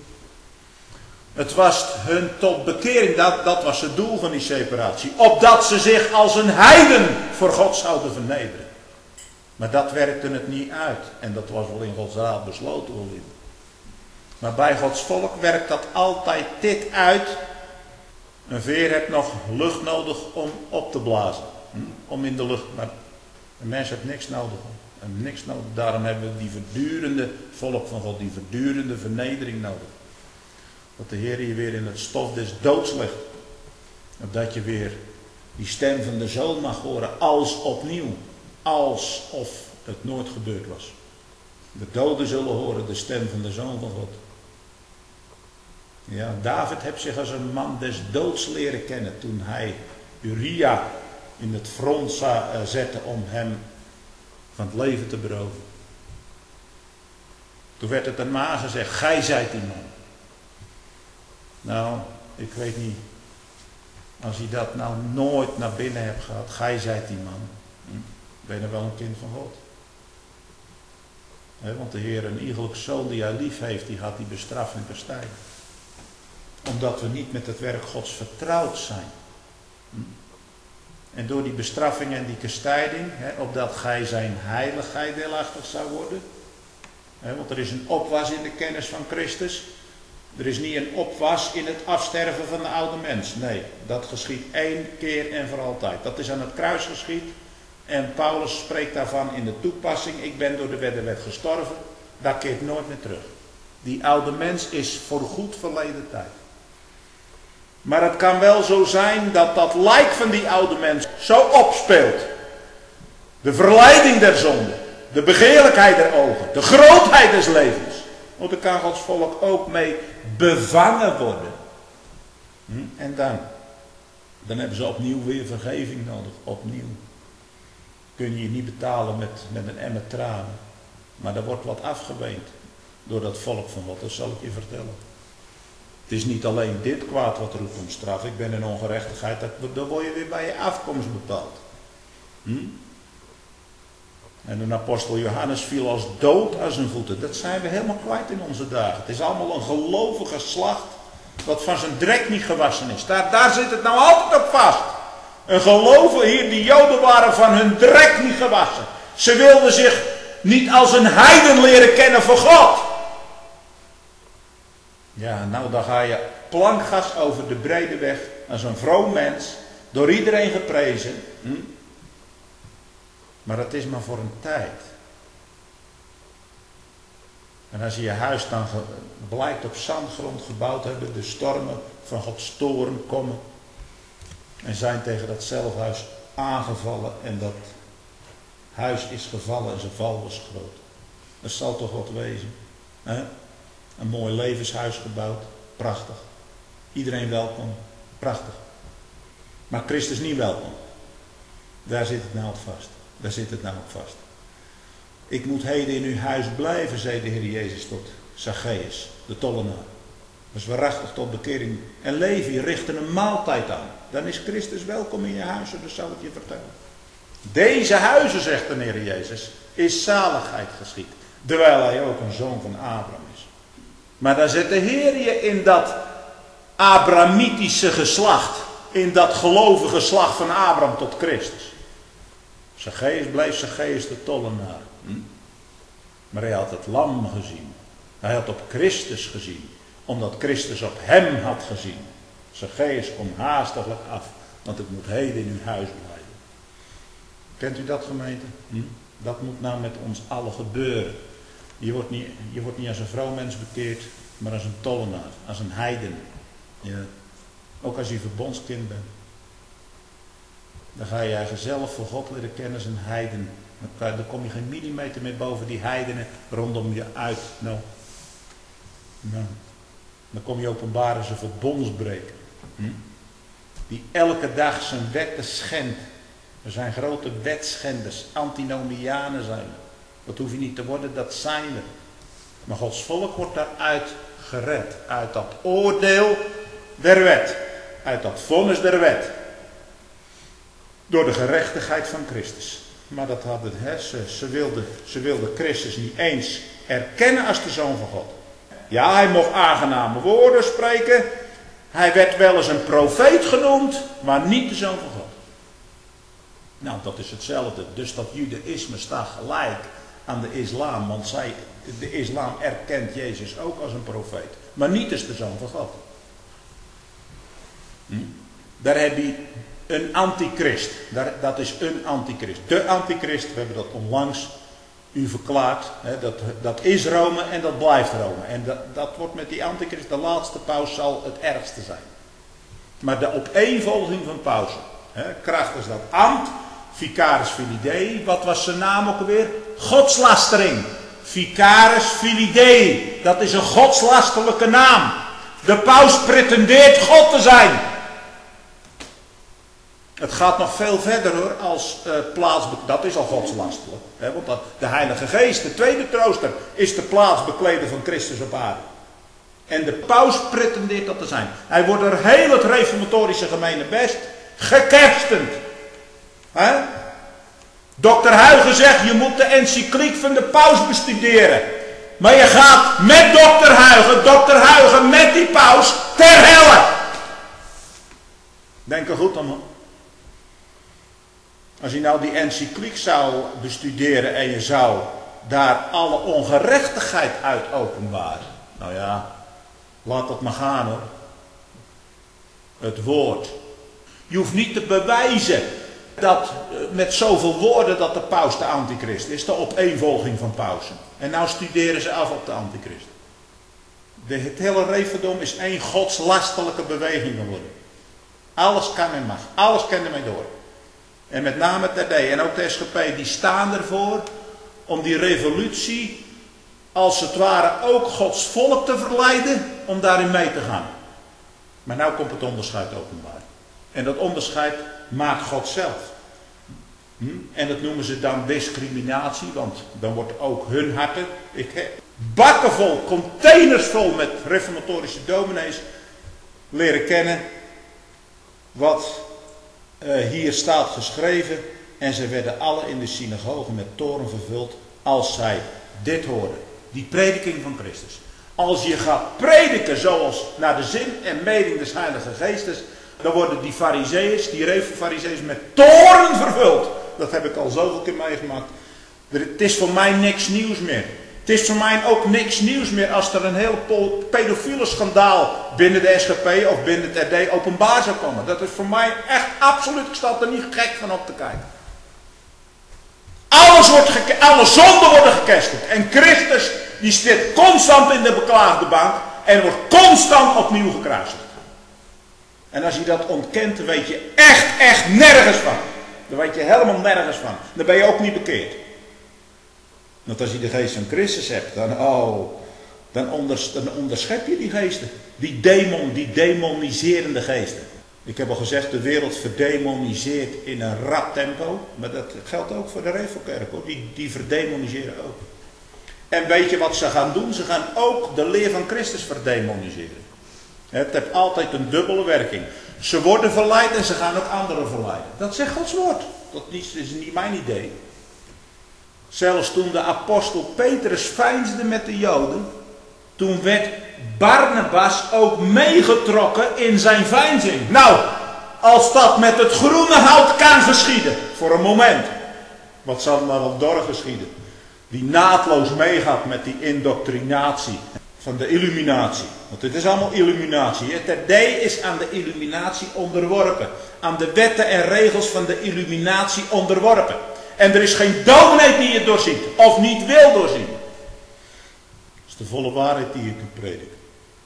Het was hun tot bekering, dat, dat was het doel van die separatie. Opdat ze zich als een heiden voor God zouden vernederen. Maar dat werkte het niet uit. En dat was wel in Gods raad besloten. Maar bij Gods volk werkt dat altijd dit uit. Een veer heeft nog lucht nodig om op te blazen. Om in de lucht. Maar een mens heeft niks nodig. En niks nodig. Daarom hebben we die verdurende volk van God. Die verdurende vernedering nodig. Dat de Heer je weer in het stof des doods legt. Opdat je weer die stem van de Zoon mag horen. Als opnieuw. Alsof het nooit gebeurd was. De doden zullen horen de stem van de Zoon van God. Ja, David heeft zich als een man des doods leren kennen. Toen hij Uria in het front zette om hem van het leven te beroven. Toen werd het hem aangezegd. Gij zijt die man. Nou, ik weet niet. Als hij dat nou nooit naar binnen hebt gehad. Gij zijt die man. Hm? Ben je wel een kind van God. He, want de Heer, een iegelijke zoon die hij lief heeft, die gaat die bestraffen en bestijden. Omdat we niet met het werk Gods vertrouwd zijn. Hm? En door die bestraffing en die kastijding, he, opdat gij zijn heiligheid deelachtig zou worden. He, want er is een opwas in de kennis van Christus. Er is niet een opwas in het afsterven van de oude mens. Nee, dat geschiedt één keer en voor altijd. Dat is aan het kruis geschied. En Paulus spreekt daarvan in de toepassing. Ik ben door de wet de wet gestorven. Dat keert nooit meer terug. Die oude mens is voorgoed verleden tijd. Maar het kan wel zo zijn dat dat lijk van die oude mens zo opspeelt. De verleiding der zonde. De begeerlijkheid der ogen. De grootheid des levens. Want daar kan Gods volk ook mee bevangen worden. Hm? En dan? Dan hebben ze opnieuw weer vergeving nodig. Opnieuw. Kun je je niet betalen met, met een emmer tranen. Maar er wordt wat afgeweend. Door dat volk van God. Dat zal ik je vertellen. Het is niet alleen dit kwaad wat roept om straf. Ik ben in ongerechtigheid. Dan word je weer bij je afkomst bepaald. Hm? En de apostel Johannes viel als dood aan zijn voeten. Dat zijn we helemaal kwijt in onze dagen. Het is allemaal een gelovige slacht. Wat van zijn drek niet gewassen is. Daar, daar zit het nou altijd op vast. Een geloven hier, die Joden waren van hun drek niet gewassen. Ze wilden zich niet als een heiden leren kennen voor God. Ja, nou dan ga je plankgas over de brede weg. Als een vroom mens. Door iedereen geprezen. Hm? Maar het is maar voor een tijd. En als je je huis dan blijkt op zandgrond gebouwd hebben, de stormen van Gods toorn komen en zijn tegen datzelfde huis aangevallen en dat huis is gevallen en zijn val was groot. Dat zal toch wat wezen. Hè? Een mooi levenshuis gebouwd, prachtig. Iedereen welkom, prachtig. Maar Christus niet welkom. Daar zit het nou op vast. Daar zit het nou op vast. Ik moet heden in uw huis blijven, zei de Heer Jezus tot Zacchaeus, de tollenaar. Dus waarachtig tot bekering. En Levi richtte een maaltijd aan. Dan is Christus welkom in je huizen, dat zal ik je vertellen. Deze huizen, zegt de Heer Jezus, is zaligheid geschied. Terwijl hij ook een zoon van Abraham is. Maar dan zet de Heer je in dat Abrahamitische geslacht. In dat gelovige geslacht van Abraham tot Christus. Zacchaeus bleef Zacchaeus de tollenaar. Hm? Maar hij had het lam gezien. Hij had op Christus gezien. Omdat Christus op hem had gezien. Zacchaeus, kom haastiglijk af. Want ik moet heden in uw huis blijven. Kent u dat, gemeente? Hm? Dat moet nou met ons allen gebeuren. Je wordt, niet, je wordt niet als een vrouwmens bekeerd. Maar als een tollenaar. Als een heiden. Ja. Ook als je verbondskind bent. Dan ga je eigen zelf voor God leren kennen als een heiden. Dan, dan kom je geen millimeter meer boven die heidenen rondom je uit. Nou, nou. Dan kom je openbaar als een verbondsbreker. Hm? Die elke dag zijn wetten schendt. Er zijn grote wetschenders. Antinomianen zijn we. Dat hoef je niet te worden, dat zijn we. Maar Gods volk wordt daaruit gered. Uit dat oordeel der wet. Uit dat vonnis der wet. Door de gerechtigheid van Christus. Maar dat had het, hè, ze, ze, wilden, ze wilden Christus niet eens erkennen als de Zoon van God. Ja, hij mocht aangename woorden spreken. Hij werd wel eens een profeet genoemd, maar niet de Zoon van God. Nou, dat is hetzelfde. Dus dat judaïsme staat gelijk aan de islam. Want zij, de islam erkent Jezus ook als een profeet. Maar niet als de Zoon van God. Hm? Daar heb je een antichrist. Daar, dat is een antichrist. De antichrist, we hebben dat onlangs u verklaard. Hè, dat, dat is Rome en dat blijft Rome. En dat, dat wordt met die antichrist, de laatste paus zal het ergste zijn. Maar de opeenvolging van pausen. Hè, krachtens dat ambt. Vicaris Filidei. Wat was zijn naam ook alweer? Godslastering. Vicaris Filidei. Dat is een godslasterlijke naam. De paus pretendeert God te zijn. Het gaat nog veel verder hoor, als uh, plaatsbe... Dat is al godslastelijk. Hè, want dat, de Heilige Geest, de tweede trooster, is de plaatsbekleder van Christus op aarde. En de paus pretendeert dat te zijn. Hij wordt door heel het reformatorische gemeenebest gekerstend. Hè? dokter Huygens zegt, je moet de encycliek van de paus bestuderen. Maar je gaat met dokter Huygens, dokter Huygens met die paus ter helle. Denk er goed aan. Als je nou die encycliek zou bestuderen en je zou daar alle ongerechtigheid uit openbaren. Nou ja, laat dat maar gaan hoor. Het woord. Je hoeft niet te bewijzen dat met zoveel woorden dat de paus de antichrist is, de opeenvolging van pausen. En nou studeren ze af op de antichrist. De, het hele Reverdom is één godslastelijke beweging geworden. Alles kan en mag, alles kan ermee door. En met name het R D en ook de S G P, die staan ervoor om die revolutie als het ware ook Gods volk te verleiden om daarin mee te gaan. Maar nou komt het onderscheid openbaar. En dat onderscheid maakt God zelf. Hm? En dat noemen ze dan discriminatie, want dan wordt ook hun harten, ik heb bakken vol, containers vol met reformatorische dominees leren kennen wat uh, hier staat geschreven. En ze werden alle in de synagoge met toorn vervuld als zij dit hoorden. Die prediking van Christus. Als je gaat prediken zoals naar de zin en mening des Heilige Geestes, dan worden die farizeeërs, die Revo-farizeeërs met toorn vervuld. Dat heb ik al zoveel keer meegemaakt. Het is voor mij niks nieuws meer. Het is voor mij ook niks nieuws meer als er een heel pedofiele schandaal binnen de S G P of binnen het R D openbaar zou komen. Dat is voor mij echt absoluut, ik sta er niet gek van op te kijken. Alles wordt geke- alle zonden worden gekesteld. En Christus die zit constant in de beklaagde bank en wordt constant opnieuw gekruisigd. En als je dat ontkent, dan weet je echt, echt nergens van. Dan weet je helemaal nergens van. Dan ben je ook niet bekeerd. Want als je de geest van Christus hebt, dan, oh, dan, onders, dan onderschep je die geesten. Die demon, die demoniserende geesten. Ik heb al gezegd, de wereld verdemoniseert in een rap tempo. Maar dat geldt ook voor de Revo-kerk hoor. Die, die verdemoniseren ook. En weet je wat ze gaan doen? Ze gaan ook de leer van Christus verdemoniseren. Het heeft altijd een dubbele werking. Ze worden verleid en ze gaan ook anderen verleiden. Dat zegt Gods woord. Dat is niet mijn idee. Zelfs toen de apostel Petrus veinsde met de Joden, toen werd Barnabas ook meegetrokken in zijn veinzing. Nou, als dat met het groene hout kan geschieden, voor een moment, wat zal er maar wel door geschieden? Die naadloos meegaat met die indoctrinatie van de illuminatie. Want het is allemaal illuminatie. Het R D is aan de illuminatie onderworpen. Aan de wetten en regels van de illuminatie onderworpen. En er is geen dominee die het doorziet. Of niet wil doorzien. Dat is de volle waarheid die je kunt prediken.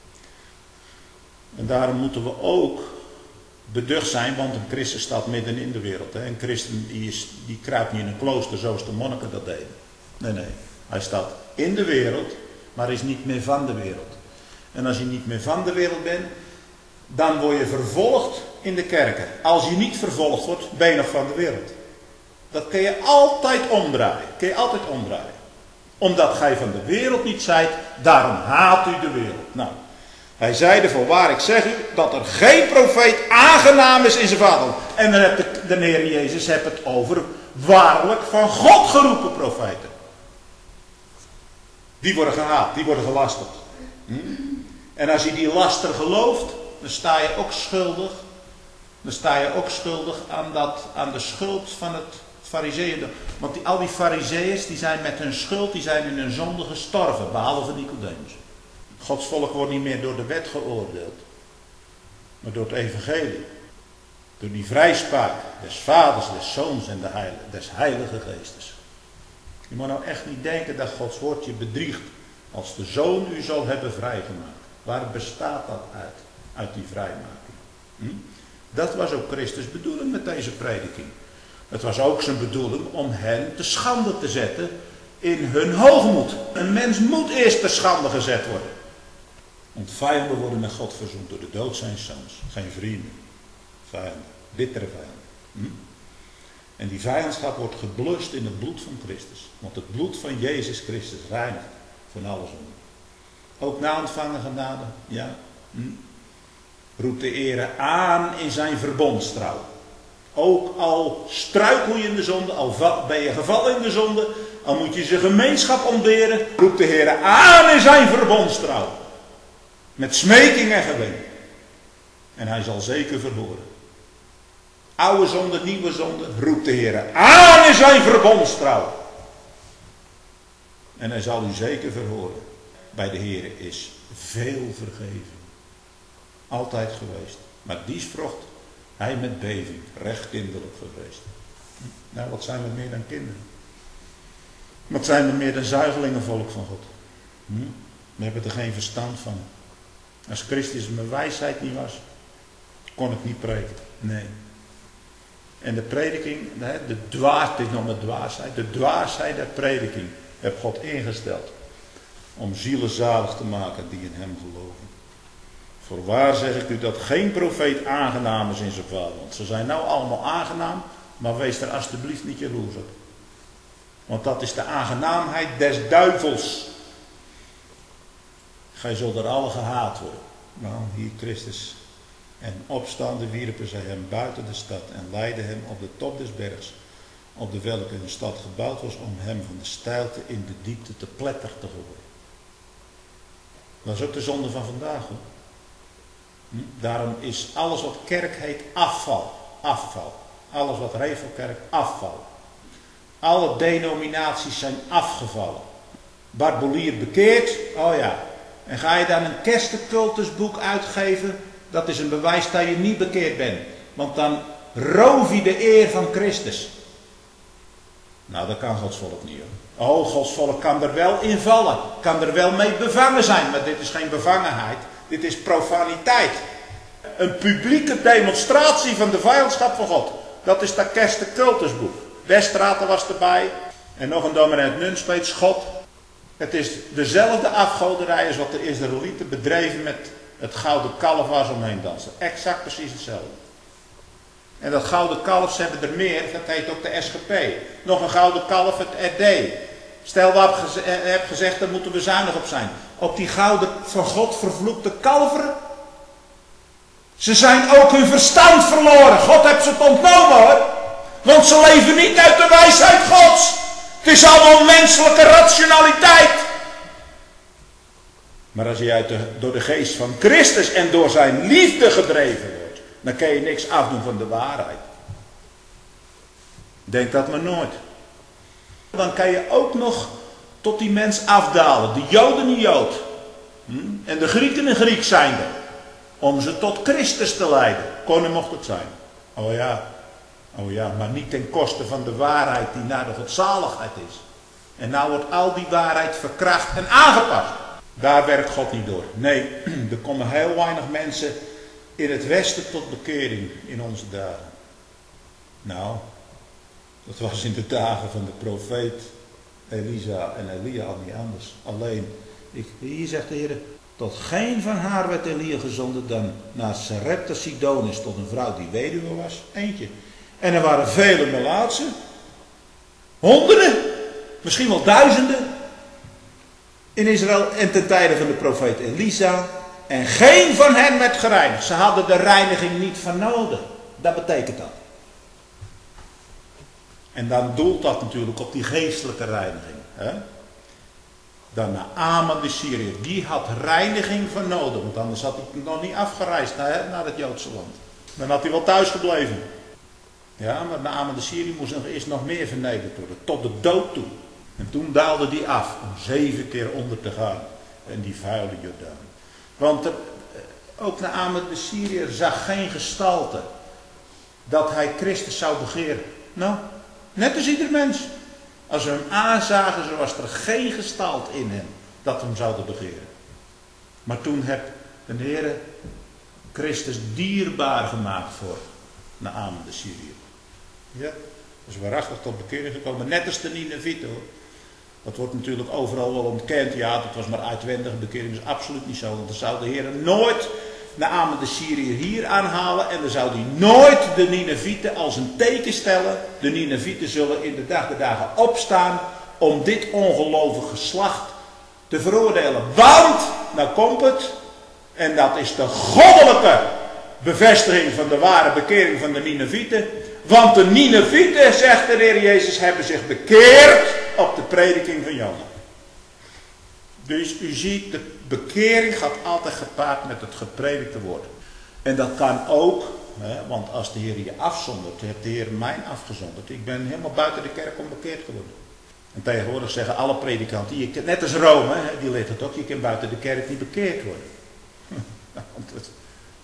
En daarom moeten we ook beducht zijn. Want een christen staat midden in de wereld. Hè. Een christen die, is, die kruipt niet in een klooster zoals de monniken dat deden. Nee, nee. Hij staat in de wereld. Maar is niet meer van de wereld. En als je niet meer van de wereld bent, dan word je vervolgd in de kerken. Als je niet vervolgd wordt, ben je nog van de wereld. Dat kun je altijd omdraaien. Kun je altijd omdraaien. Omdat gij van de wereld niet zijt, daarom haat u de wereld. Nou, hij zeide voorwaar, ik zeg u, dat er geen profeet aangenaam is in zijn vaderland. En dan heeft de, de Heer Jezus heeft het over waarlijk van God geroepen profeten. Die worden gehaat, die worden gelasterd. Hm? En als je die laster gelooft, dan sta je ook schuldig. Dan sta je ook schuldig aan, dat, aan de schuld van het farizeeën. Want die, al die farizeeërs, die zijn met hun schuld, die zijn in hun zonde gestorven. Behalve Nicodemus. Gods volk wordt niet meer door de wet geoordeeld. Maar door het evangelie. Door die vrijspraak des vaders, des zoons en de heilige, des heilige geestes. Je moet nou echt niet denken dat Gods woord je bedriegt. Als de zoon u zal hebben vrijgemaakt. Waar bestaat dat uit? Uit die vrijmaking. Hm? Dat was ook Christus' bedoeling met deze prediking. Het was ook zijn bedoeling om hen te schande te zetten in hun hoogmoed. Een mens moet eerst te schande gezet worden. Want vijanden worden met God verzoend door de dood zijn zoons. Geen vrienden. Vijanden. Bittere vijanden. Hm? En die vijandschap wordt geblust in het bloed van Christus. Want het bloed van Jezus Christus reinigt van alle zonde. Ook na ontvangen genade. Ja. Hm? Roept de Heere aan in zijn verbondstrouw. Ook al struikel je in de zonde, al ben je gevallen in de zonde, al moet je zijn gemeenschap ontberen, roept de Heere aan in zijn verbondstrouw. Met smeking en geween. En hij zal zeker verhoren. Oude zonde, nieuwe zonde, roept de Heere aan in zijn verbondstrouw. En hij zal u zeker verhoren. Bij de Heere is veel vergeven. Altijd geweest. Maar die vrucht Hij met beving, recht kinderlijk gevreesd. Nou, wat zijn we meer dan kinderen? Wat zijn we meer dan zuigelingenvolk van God? Hm? We hebben er geen verstand van. Als Christus mijn wijsheid niet was, kon ik niet prediken. Nee. En de prediking, de dwaas, dit noemen we dwaasheid, de dwaasheid der prediking heeft God ingesteld. Om zielen zalig te maken die in hem geloven. Voorwaar zeg ik u dat geen profeet aangenaam is in zijn vaderland. Ze zijn nou allemaal aangenaam, maar wees er alstublieft niet jaloers op. Want dat is de aangenaamheid des duivels. Gij zult er alle gehaat worden. Nou, hier Christus. En opstaande wierpen zij hem buiten de stad en leidden hem op de top des bergs, op de welke hun stad gebouwd was om hem van de steilte in de diepte te pletter te gooien. Dat is ook de zonde van vandaag, hoor. Hm? Daarom is alles wat kerk heet afval. Afval. Alles wat Revelkerk, afval. Alle denominaties zijn afgevallen. Bart Bolier bekeerd, oh ja. En ga je dan een kerstencultusboek uitgeven, dat is een bewijs dat je niet bekeerd bent. Want dan roof je de eer van Christus. Nou, dat kan Gods volk niet, hoor. Oh, Gods volk kan er wel in vallen. Kan er wel mee bevangen zijn. Maar dit is geen bevangenheid. Dit is profaniteit. Een publieke demonstratie van de vijandschap van God. Dat is dat kerstencultusboek. Westraten was erbij. En nog een dominee uit Nunspeet, Schot. Het is dezelfde afgoderij als wat de Israëlieten bedreven met het gouden kalf waar ze omheen dansen. Exact precies hetzelfde. En dat gouden kalf, ze hebben er meer, dat heet ook de S G P. Nog een gouden kalf, het R D. Stel, wat heb gezegd, daar moeten we zuinig op zijn. Op die gouden, van God vervloekte kalveren. Ze zijn ook hun verstand verloren. God heeft ze het ontnomen, hoor. Want ze leven niet uit de wijsheid Gods. Het is allemaal menselijke rationaliteit. Maar als je uit de, door de geest van Christus en door zijn liefde gedreven wordt, dan kan je niks afdoen van de waarheid. Denk dat maar nooit. Dan kan je ook nog tot die mens afdalen. De Joden een Jood. Hm? En de Grieken een Griek zijnde. Om ze tot Christus te leiden. Koning mocht het zijn. Oh ja. Oh ja, maar niet ten koste van de waarheid die naar de godzaligheid is. En nou wordt al die waarheid verkracht en aangepast. Daar werkt God niet door. Nee, er komen heel weinig mensen in het Westen tot bekering in onze dagen. Nou, dat was in de dagen van de profeet Elisa en Elia al niet anders. Alleen, ik, hier zegt de Heer, tot geen van haar werd Elia gezonden dan naar Sarepta Sidonis, tot een vrouw die weduwe was. Eentje. En er waren vele melaatsen. Honderden. Misschien wel duizenden. In Israël en ten tijde van de profeet Elisa. En geen van hen werd gereinigd. Ze hadden de reiniging niet van nodig. Dat betekent dat. En dan doelt dat natuurlijk op die geestelijke reiniging. Hè? Dan Naaman de Syriër. Die had reiniging van nodig. Want anders had hij nog niet afgereisd naar, naar het Joodse land. Dan had hij wel thuis gebleven. Ja, maar Naaman de Syriër moest nog eerst nog meer vernederd worden. Tot de dood toe. En toen daalde die af om zeven keer onder te gaan. En die vuile Jordaan. Want er, ook Naaman de Syriër zag geen gestalte. Dat hij Christus zou begeren. Nou, net als ieder mens. Als ze hem aanzagen, zo was er geen gestalte in hem. Dat hem zouden begeren. Maar toen heb de Heer Christus dierbaar gemaakt voor Naaman de Syriër. Ja, dat is waarachtig tot bekering gekomen. Net als de Ninevieten, hoor. Dat wordt natuurlijk overal wel ontkend. Ja, dat was maar uitwendige bekering. Dat is absoluut niet zo. Want dan zou de Heer nooit Naaman de Syriër hier aanhalen. En dan zou hij nooit de Ninevieten als een teken stellen. De Ninevieten zullen in de dag der dagen opstaan om dit ongelovige geslacht te veroordelen. Want, nou komt het. En dat is de goddelijke bevestiging van de ware bekering van de Ninevieten. Want de Ninevieten, zegt de Heer Jezus, hebben zich bekeerd op de prediking van Jona. Dus u ziet, de bekering gaat altijd gepaard met het gepredikte woord. En dat kan ook, hè, want als de Heer je afzondert, heeft de Heer mij afgezonderd. Ik ben helemaal buiten de kerk onbekeerd geworden. En tegenwoordig zeggen alle predikanten, je, net als Rome, hè, die leert het ook, je kan buiten de kerk niet bekeerd worden.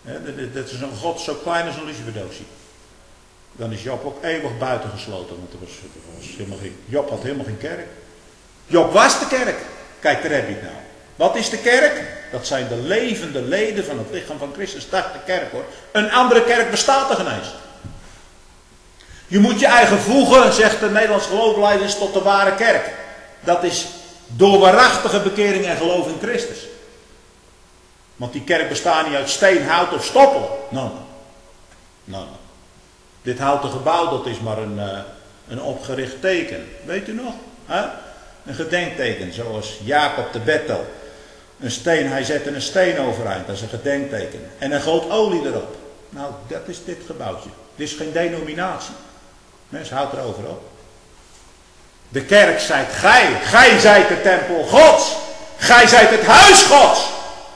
Dat is een God zo klein als een luciferdoosje. Dan is Job ook eeuwig buitengesloten. Want er was, er was helemaal geen, Job had helemaal geen kerk. Job was de kerk. Kijk, daar heb je het nou. Wat is de kerk? Dat zijn de levende leden van het lichaam van Christus. Dat is de kerk hoor. Een andere kerk bestaat er geen eens. Je moet je eigen voegen, zegt de Nederlandse geloofsleiders, tot de ware kerk. Dat is door waarachtige bekering en geloof in Christus. Want die kerk bestaat niet uit steen, hout of stoppel. Nou, nou. Dit houten gebouw, dat is maar een, uh, een opgericht teken. Weet u nog? Huh? Een gedenkteken, zoals Jacob de Bethel. Een steen, hij zette een steen overeind, dat is een gedenkteken. En een goot olie erop. Nou, dat is dit gebouwtje. Dit is geen denominatie. Mensen, houd erover op. De kerk zijt gij. Gij zijt de tempel Gods. Gij zijt het huis Gods.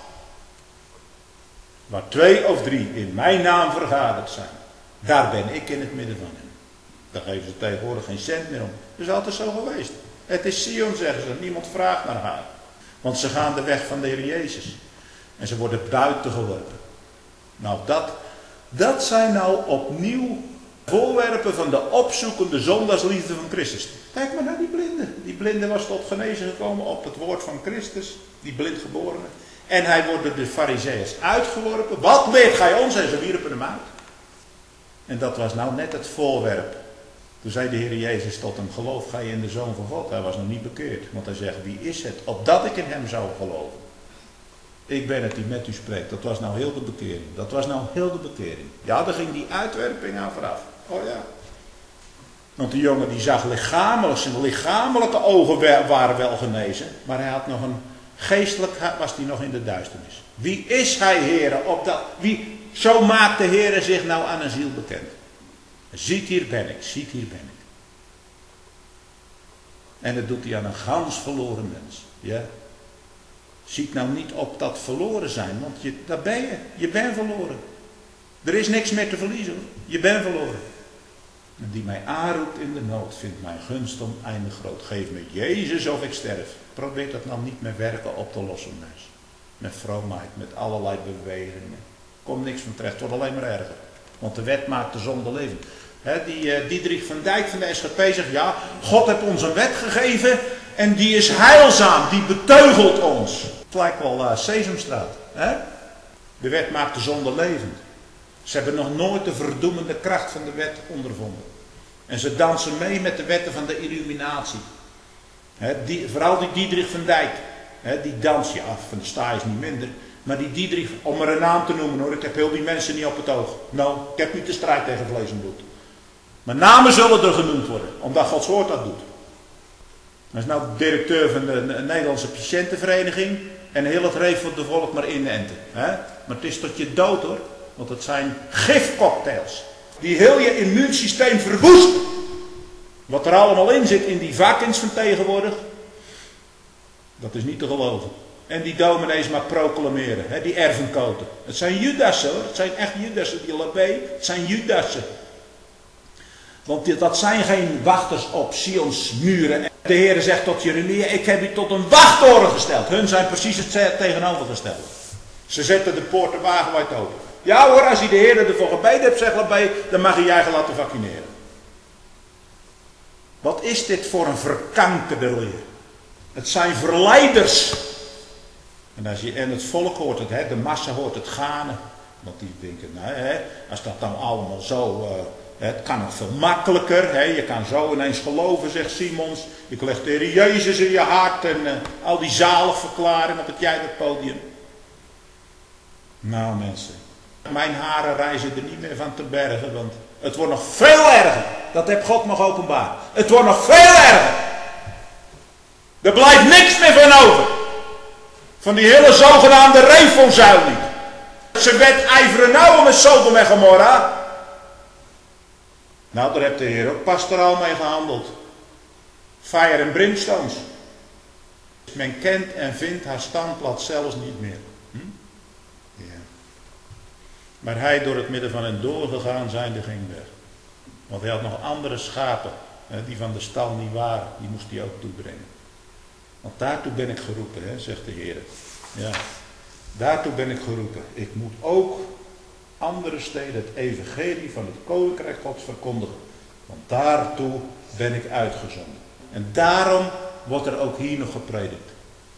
Waar twee of drie in mijn naam vergaderd zijn. Daar ben ik in het midden van hen. Daar geven ze tegenwoordig geen cent meer om. Dat is altijd zo geweest. Het is Sion, zeggen ze. Niemand vraagt naar haar. Want ze gaan de weg van de Heer Jezus. En ze worden buiten geworpen. Nou, dat, dat zijn nou opnieuw voorwerpen van de opzoekende zondagsliefde van Christus. Kijk maar naar die blinde. Die blinde was tot genezen gekomen op het woord van Christus. Die blindgeborene. En hij wordt door de Farizeeërs uitgeworpen. Wat leert gij ons? En ze wierpen hem uit. En dat was nou net het voorwerp. Toen zei de Heer Jezus tot hem, geloof gij in de Zoon van God? Hij was nog niet bekeerd. Want hij zegt, wie is het? Opdat ik in hem zou geloven. Ik ben het die met u spreekt. Dat was nou heel de bekering. Dat was nou heel de bekering. Ja, daar ging die uitwerping aan vooraf. Oh ja. Want die jongen die zag lichamelijk, zijn lichamelijke ogen waren wel genezen. Maar hij had nog een, geestelijk was hij nog in de duisternis. Wie is hij, heren? Opdat, wie, zo maakt de Heer zich nou aan een ziel bekend. Ziet, hier ben ik, ziet, hier ben ik. En dat doet hij aan een gans verloren mens. Ja. Ziet nou niet op dat verloren zijn, want je, daar ben je. Je bent verloren. Er is niks meer te verliezen hoor. Je bent verloren. En die mij aanroept in de nood, vindt mijn gunst oneindig groot. Geef me Jezus of ik sterf. Probeer dat nou niet met werken op te lossen, mens. Met vroomheid, met allerlei bewegingen. Komt niks van terecht, het wordt alleen maar erger. Want de wet maakt de zonde levend. He, die uh, Diederik van Dijk van de S G P zegt, ja, God heeft ons een wet gegeven en die is heilzaam, die beteugelt ons. Het lijkt wel uh, Sesamstraat. He? De wet maakt de zonde levend. Ze hebben nog nooit de verdoemende kracht van de wet ondervonden. En ze dansen mee met de wetten van de illuminatie. He, die, vooral die Diederik van Dijk, he, die dans je af, van de sta is niet minder. Maar die Diederik, om er een naam te noemen hoor, ik heb heel die mensen niet op het oog. Nou, ik heb niet de strijd tegen vlees en bloed. Maar namen zullen er genoemd worden, omdat Gods woord dat doet. Hij is nou directeur van de Nederlandse Patiëntenvereniging. En heel het reef voor de volk maar inenten. Hè? Maar het is tot je dood hoor. Want het zijn gifcocktails. Die heel je immuunsysteem verwoesten. Wat er allemaal in zit in die vakens van tegenwoordig. Dat is niet te geloven. En die dominees maar proclameren. Hè? Die ervenkoten. Het zijn Judassen hoor. Het zijn echt Judassen. Die labé. Het zijn Judassen. Want dat zijn geen wachters op Sions muren. De Heer zegt tot Jeremia, ik heb u tot een wachttoren gesteld. Hun zijn precies het tegenovergestelde. Ze zetten de poorten wagenwijd open. Ja hoor, als je de Heer ervoor gebeden hebt, zegt Labé, dan mag je je eigen laten vaccineren. Wat is dit voor een verkankerde leer? Het zijn verleiders. En, als je, en het volk hoort het, hè, de massa hoort het ganen. Want die denken, nou, hè, als dat dan allemaal zo... Uh, Het kan nog veel makkelijker. Hè? Je kan zo ineens geloven, zegt Simons. Je legt de Heer Jezus in je hart. En uh, al die zaligverklaringen op het Jijderpodium. Nou mensen. Mijn haren reizen er niet meer van te bergen. Want het wordt nog veel erger. Dat heeft God nog openbaar. Het wordt nog veel erger. Er blijft niks meer van over. Van die hele zogenaamde Refonzuil niet. Ze wedijveren nou met Sodom en Gomorra. Nou, daar heeft de Heer ook pastoraal mee gehandeld. Fire en brimstones. Men kent en vindt haar standplaats zelfs niet meer. Hm? Ja. Maar hij door het midden van hen doorgegaan zijnde ging weg. Want hij had nog andere schapen, hè, die van de stal niet waren. Die moest hij ook toebrengen. Want daartoe ben ik geroepen, hè, zegt de Heer. Ja. Daartoe ben ik geroepen. Ik moet ook andere steden het evangelie van het koninkrijk Gods verkondigen. Want daartoe ben ik uitgezonden. En daarom wordt er ook hier nog gepredikt.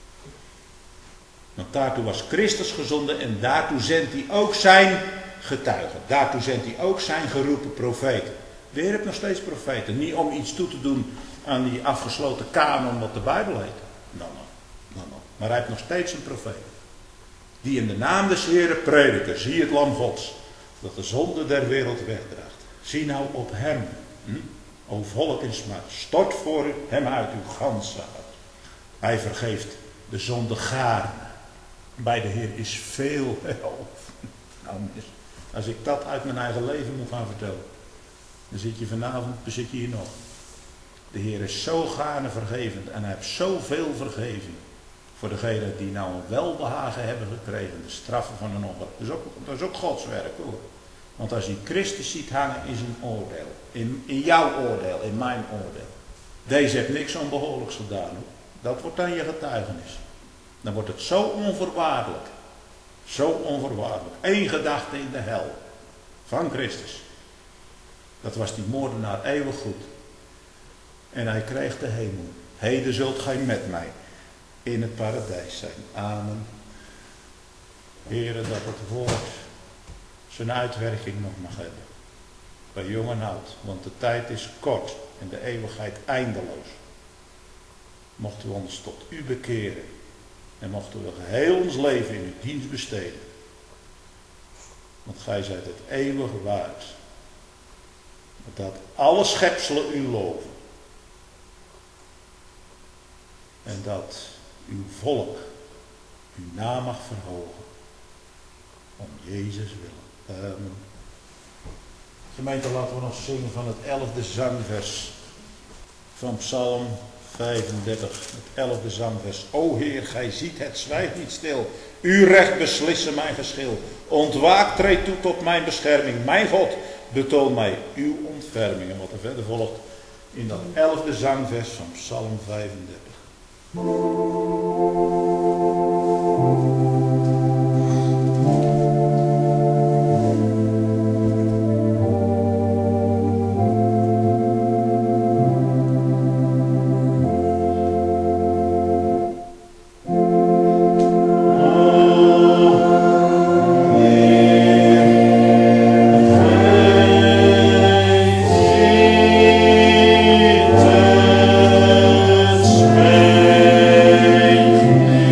Want daartoe was Christus gezonden en daartoe zendt hij ook zijn getuigen. Daartoe zendt hij ook zijn geroepen profeten. Weer heb nog steeds profeten. Niet om iets toe te doen aan die afgesloten kanon wat de Bijbel heet. No, no, no, no. Maar hij heeft nog steeds een profeet. Die in de naam des Heeren prediken. Zie het lam Gods. Dat de zonde der wereld wegdraagt. Zie nou op hem. Hm? O volk in smart. Stort voor hem uit uw ganse hart. Hij vergeeft de zonde gaarne. Bij de Heer is veel help. Nou, als ik dat uit mijn eigen leven moet gaan vertellen. Dan zit je vanavond, zit je hier nog. De Heer is zo gaarne vergevend. En hij heeft zoveel vergeving. Voor degenen die nou een welbehagen hebben gekregen. De straffen van een ongeluk. Dat is ook, dat is ook Gods werk hoor. Want als je Christus ziet hangen in zijn oordeel. In, in jouw oordeel, in mijn oordeel. Deze heeft niks onbehoorlijks gedaan hoor. Dat wordt dan je getuigenis. Dan wordt het zo onvoorwaardelijk. Zo onvoorwaardelijk. Eén gedachte in de hel. Van Christus. Dat was die moordenaar eeuwig goed. En hij kreeg de hemel. Heden zult gij met mij in het paradijs zijn. Amen. Heren, dat het woord zijn uitwerking nog mag hebben. Bij jong en oud. Want de tijd is kort en de eeuwigheid eindeloos. Mochten we ons tot u bekeren. En mochten we geheel ons leven in uw dienst besteden. Want gij zijt het eeuwig waard. Dat alle schepselen u loven. En dat uw volk uw naam mag verhogen. Om Jezus willen. Amen. Gemeente, laten we nog zingen van het elfde zangvers. Van Psalm vijfendertig. Het elfde zangvers. O Heer, gij ziet het, zwijgt niet stil. Uw recht beslissen mijn geschil. Ontwaak, treed toe tot mijn bescherming. Mijn God, betoon mij uw ontferming. En wat er verder volgt in dat elfde zangvers van Psalm vijfendertig. Thank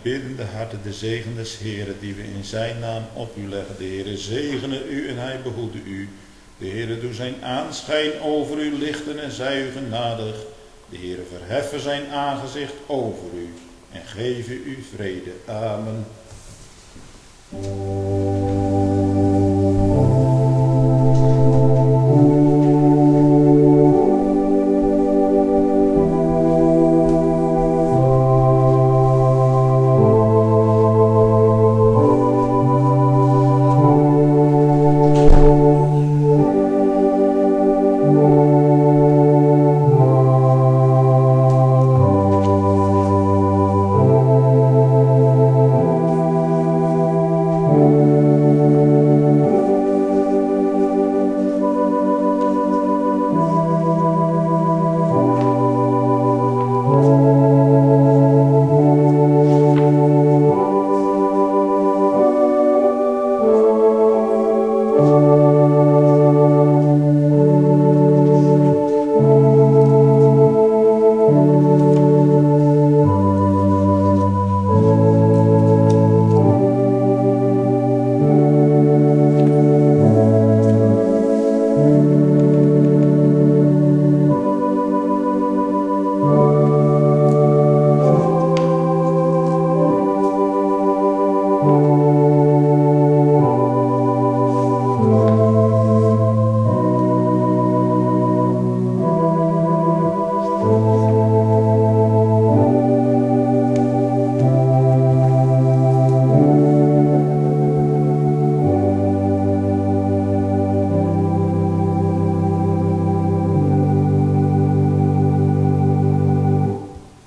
biddende harten de zegen des Heeren die we in zijn naam op u leggen. De Heere zegene u en hij behoede u. De Heere doe zijn aanschijn over u lichten en zij u genadig. De Heere verheffen zijn aangezicht over u en geven u vrede. Amen.